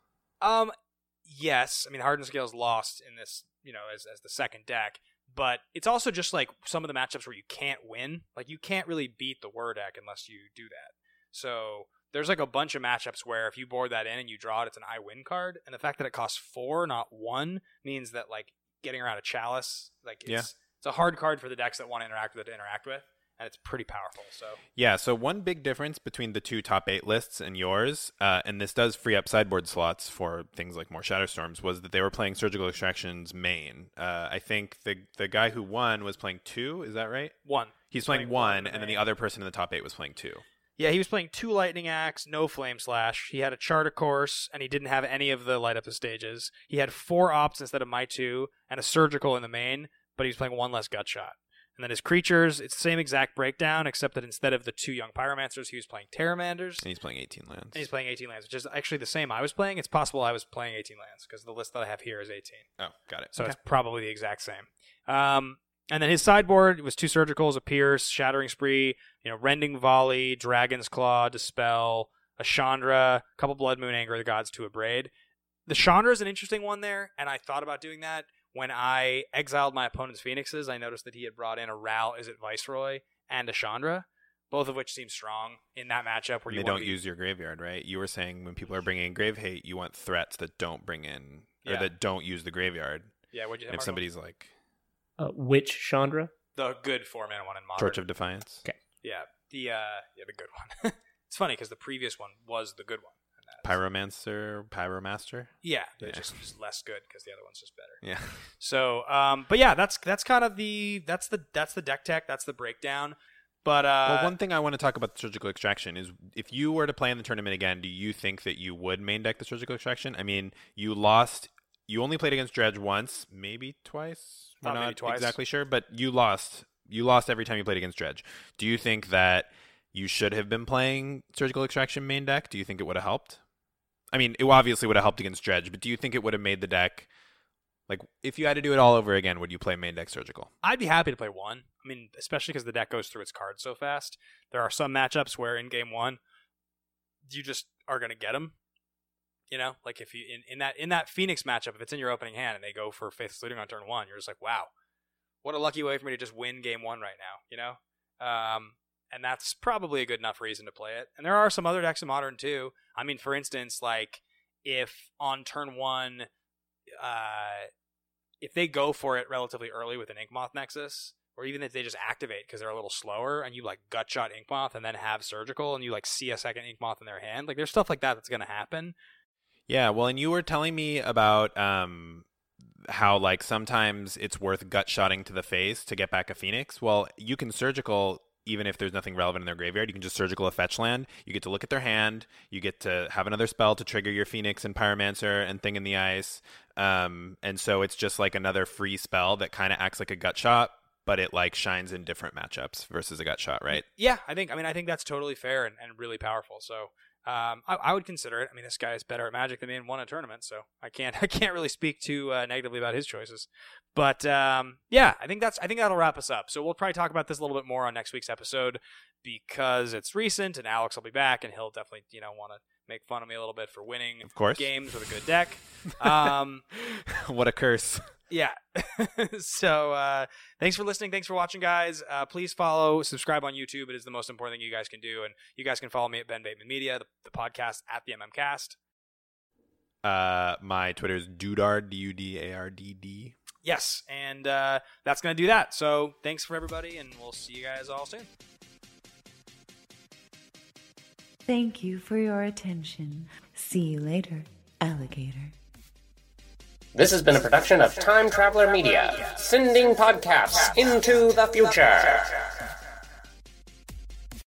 Yes. I mean, Hardened Scales lost in this, as the second deck. But it's also just like some of the matchups where you can't win. Like you can't really beat the Whir deck unless you do that. So there's like a bunch of matchups where if you board that in and you draw it, it's an I win card. And the fact that it costs 4, not 1, means that like getting around a Chalice, like it's a hard card for the decks that want to interact with it to interact with. and it's pretty powerful. So yeah, so one big difference between the two top 8 lists and yours, and this does free up sideboard slots for things like more Shatterstorms, was that they were playing Surgical Extraction's main. I think the guy who won was playing 2, is that right? 1. He's playing 1, and then the other person in the top 8 was playing 2. Yeah, he was playing 2 Lightning Axe, no Flame Slash. He had a Charter Course, and he didn't have any of the Light Up the Stages. He had 4 Ops instead of my 2, and a Surgical in the main, but he was playing 1 less Gut Shot. And then his creatures, it's the same exact breakdown, except that instead of the 2 Young Pyromancers, he was playing Terramanders. And he's playing 18 lands. And he's playing 18 lands, which is actually the same I was playing. It's possible I was playing 18 lands, because the list that I have here is 18. Oh, got it. So Okay. it's probably the exact same. And then his sideboard was 2 Surgicals, a Pierce, Shattering Spree, Rending Volley, Dragon's Claw, Dispel, a Chandra, a couple Blood Moon, Anger of the Gods, 2 Abrade. The Chandra is an interesting one there, and I thought about doing that. When I exiled my opponent's Phoenixes, I noticed that he had brought in a Ral, Viceroy, and a Chandra, both of which seem strong in that matchup. Where they don't use your graveyard, right? You were saying when people are bringing in Grave Hate, you want threats that don't bring in, or that don't use the graveyard. Yeah, what'd you have? If somebody's like... Which Chandra? The good 4-mana one in Modern. Torch of Defiance. Okay. Yeah, the good one. It's funny because the previous one was the good one. Pyromaster. Yeah, they're just less good because the other one's just better. Yeah. So, but yeah, that's kind of the deck tech. That's the breakdown. But well, one thing I want to talk about the Surgical Extraction is if you were to play in the tournament again, do you think that you would main deck the Surgical Extraction? I mean, you lost. You only played against Dredge once, maybe twice. We're not twice. Exactly sure, but you lost. You lost every time you played against Dredge. Do you think that you should have been playing Surgical Extraction main deck? Do you think it would have helped? I mean, it obviously would have helped against Dredge, but do you think it would have made the deck, like, if you had to do it all over again, would you play main deck Surgical? I'd be happy to play 1. I mean, especially because the deck goes through its cards so fast. There are some matchups where in game 1, you just are going to get them. Like if you in that Phoenix matchup, if it's in your opening hand and they go for Faithless Looting on turn 1, you're just like, wow, what a lucky way for me to just win game 1 right now. And that's probably a good enough reason to play it. And there are some other decks in Modern too. I mean, for instance, like if on turn 1, if they go for it relatively early with an Inkmoth Nexus, or even if they just activate because they're a little slower, and you like gut shot Inkmoth and then have Surgical, and you like see a second Inkmoth in their hand, like there's stuff like that that's going to happen. Yeah, well, and you were telling me about how like sometimes it's worth gut shotting to the face to get back a Phoenix. Well, you can Surgical even if there's nothing relevant in their graveyard. You can just Surgical a fetch land. You get to look at their hand. You get to have another spell to trigger your Phoenix and Pyromancer and Thing in the Ice. And so it's just like another free spell that kind of acts like a gut shot, but it like shines in different matchups versus a gut shot, right? Yeah, I think that's totally fair and really powerful. So I would consider it. I mean, this guy is better at Magic than me and won a tournament, so I can't really speak too negatively about his choices. But yeah, I think that'll wrap us up. So we'll probably talk about this a little bit more on next week's episode because it's recent and Alex will be back and he'll definitely want to make fun of me a little bit for winning of course games with a good deck. What a curse. Yeah. So thanks for listening. Thanks for watching, guys. Please follow, subscribe on YouTube. It is the most important thing you guys can do. And you guys can follow me at Ben Bateman Media, the podcast at the MMCast. My Twitter is Dudard, DUDARDD. Yes. And that's going to do that. So thanks for everybody, and we'll see you guys all soon. Thank you for your attention. See you later, alligator. This has been a production of Time Traveler Media, sending podcasts into the future.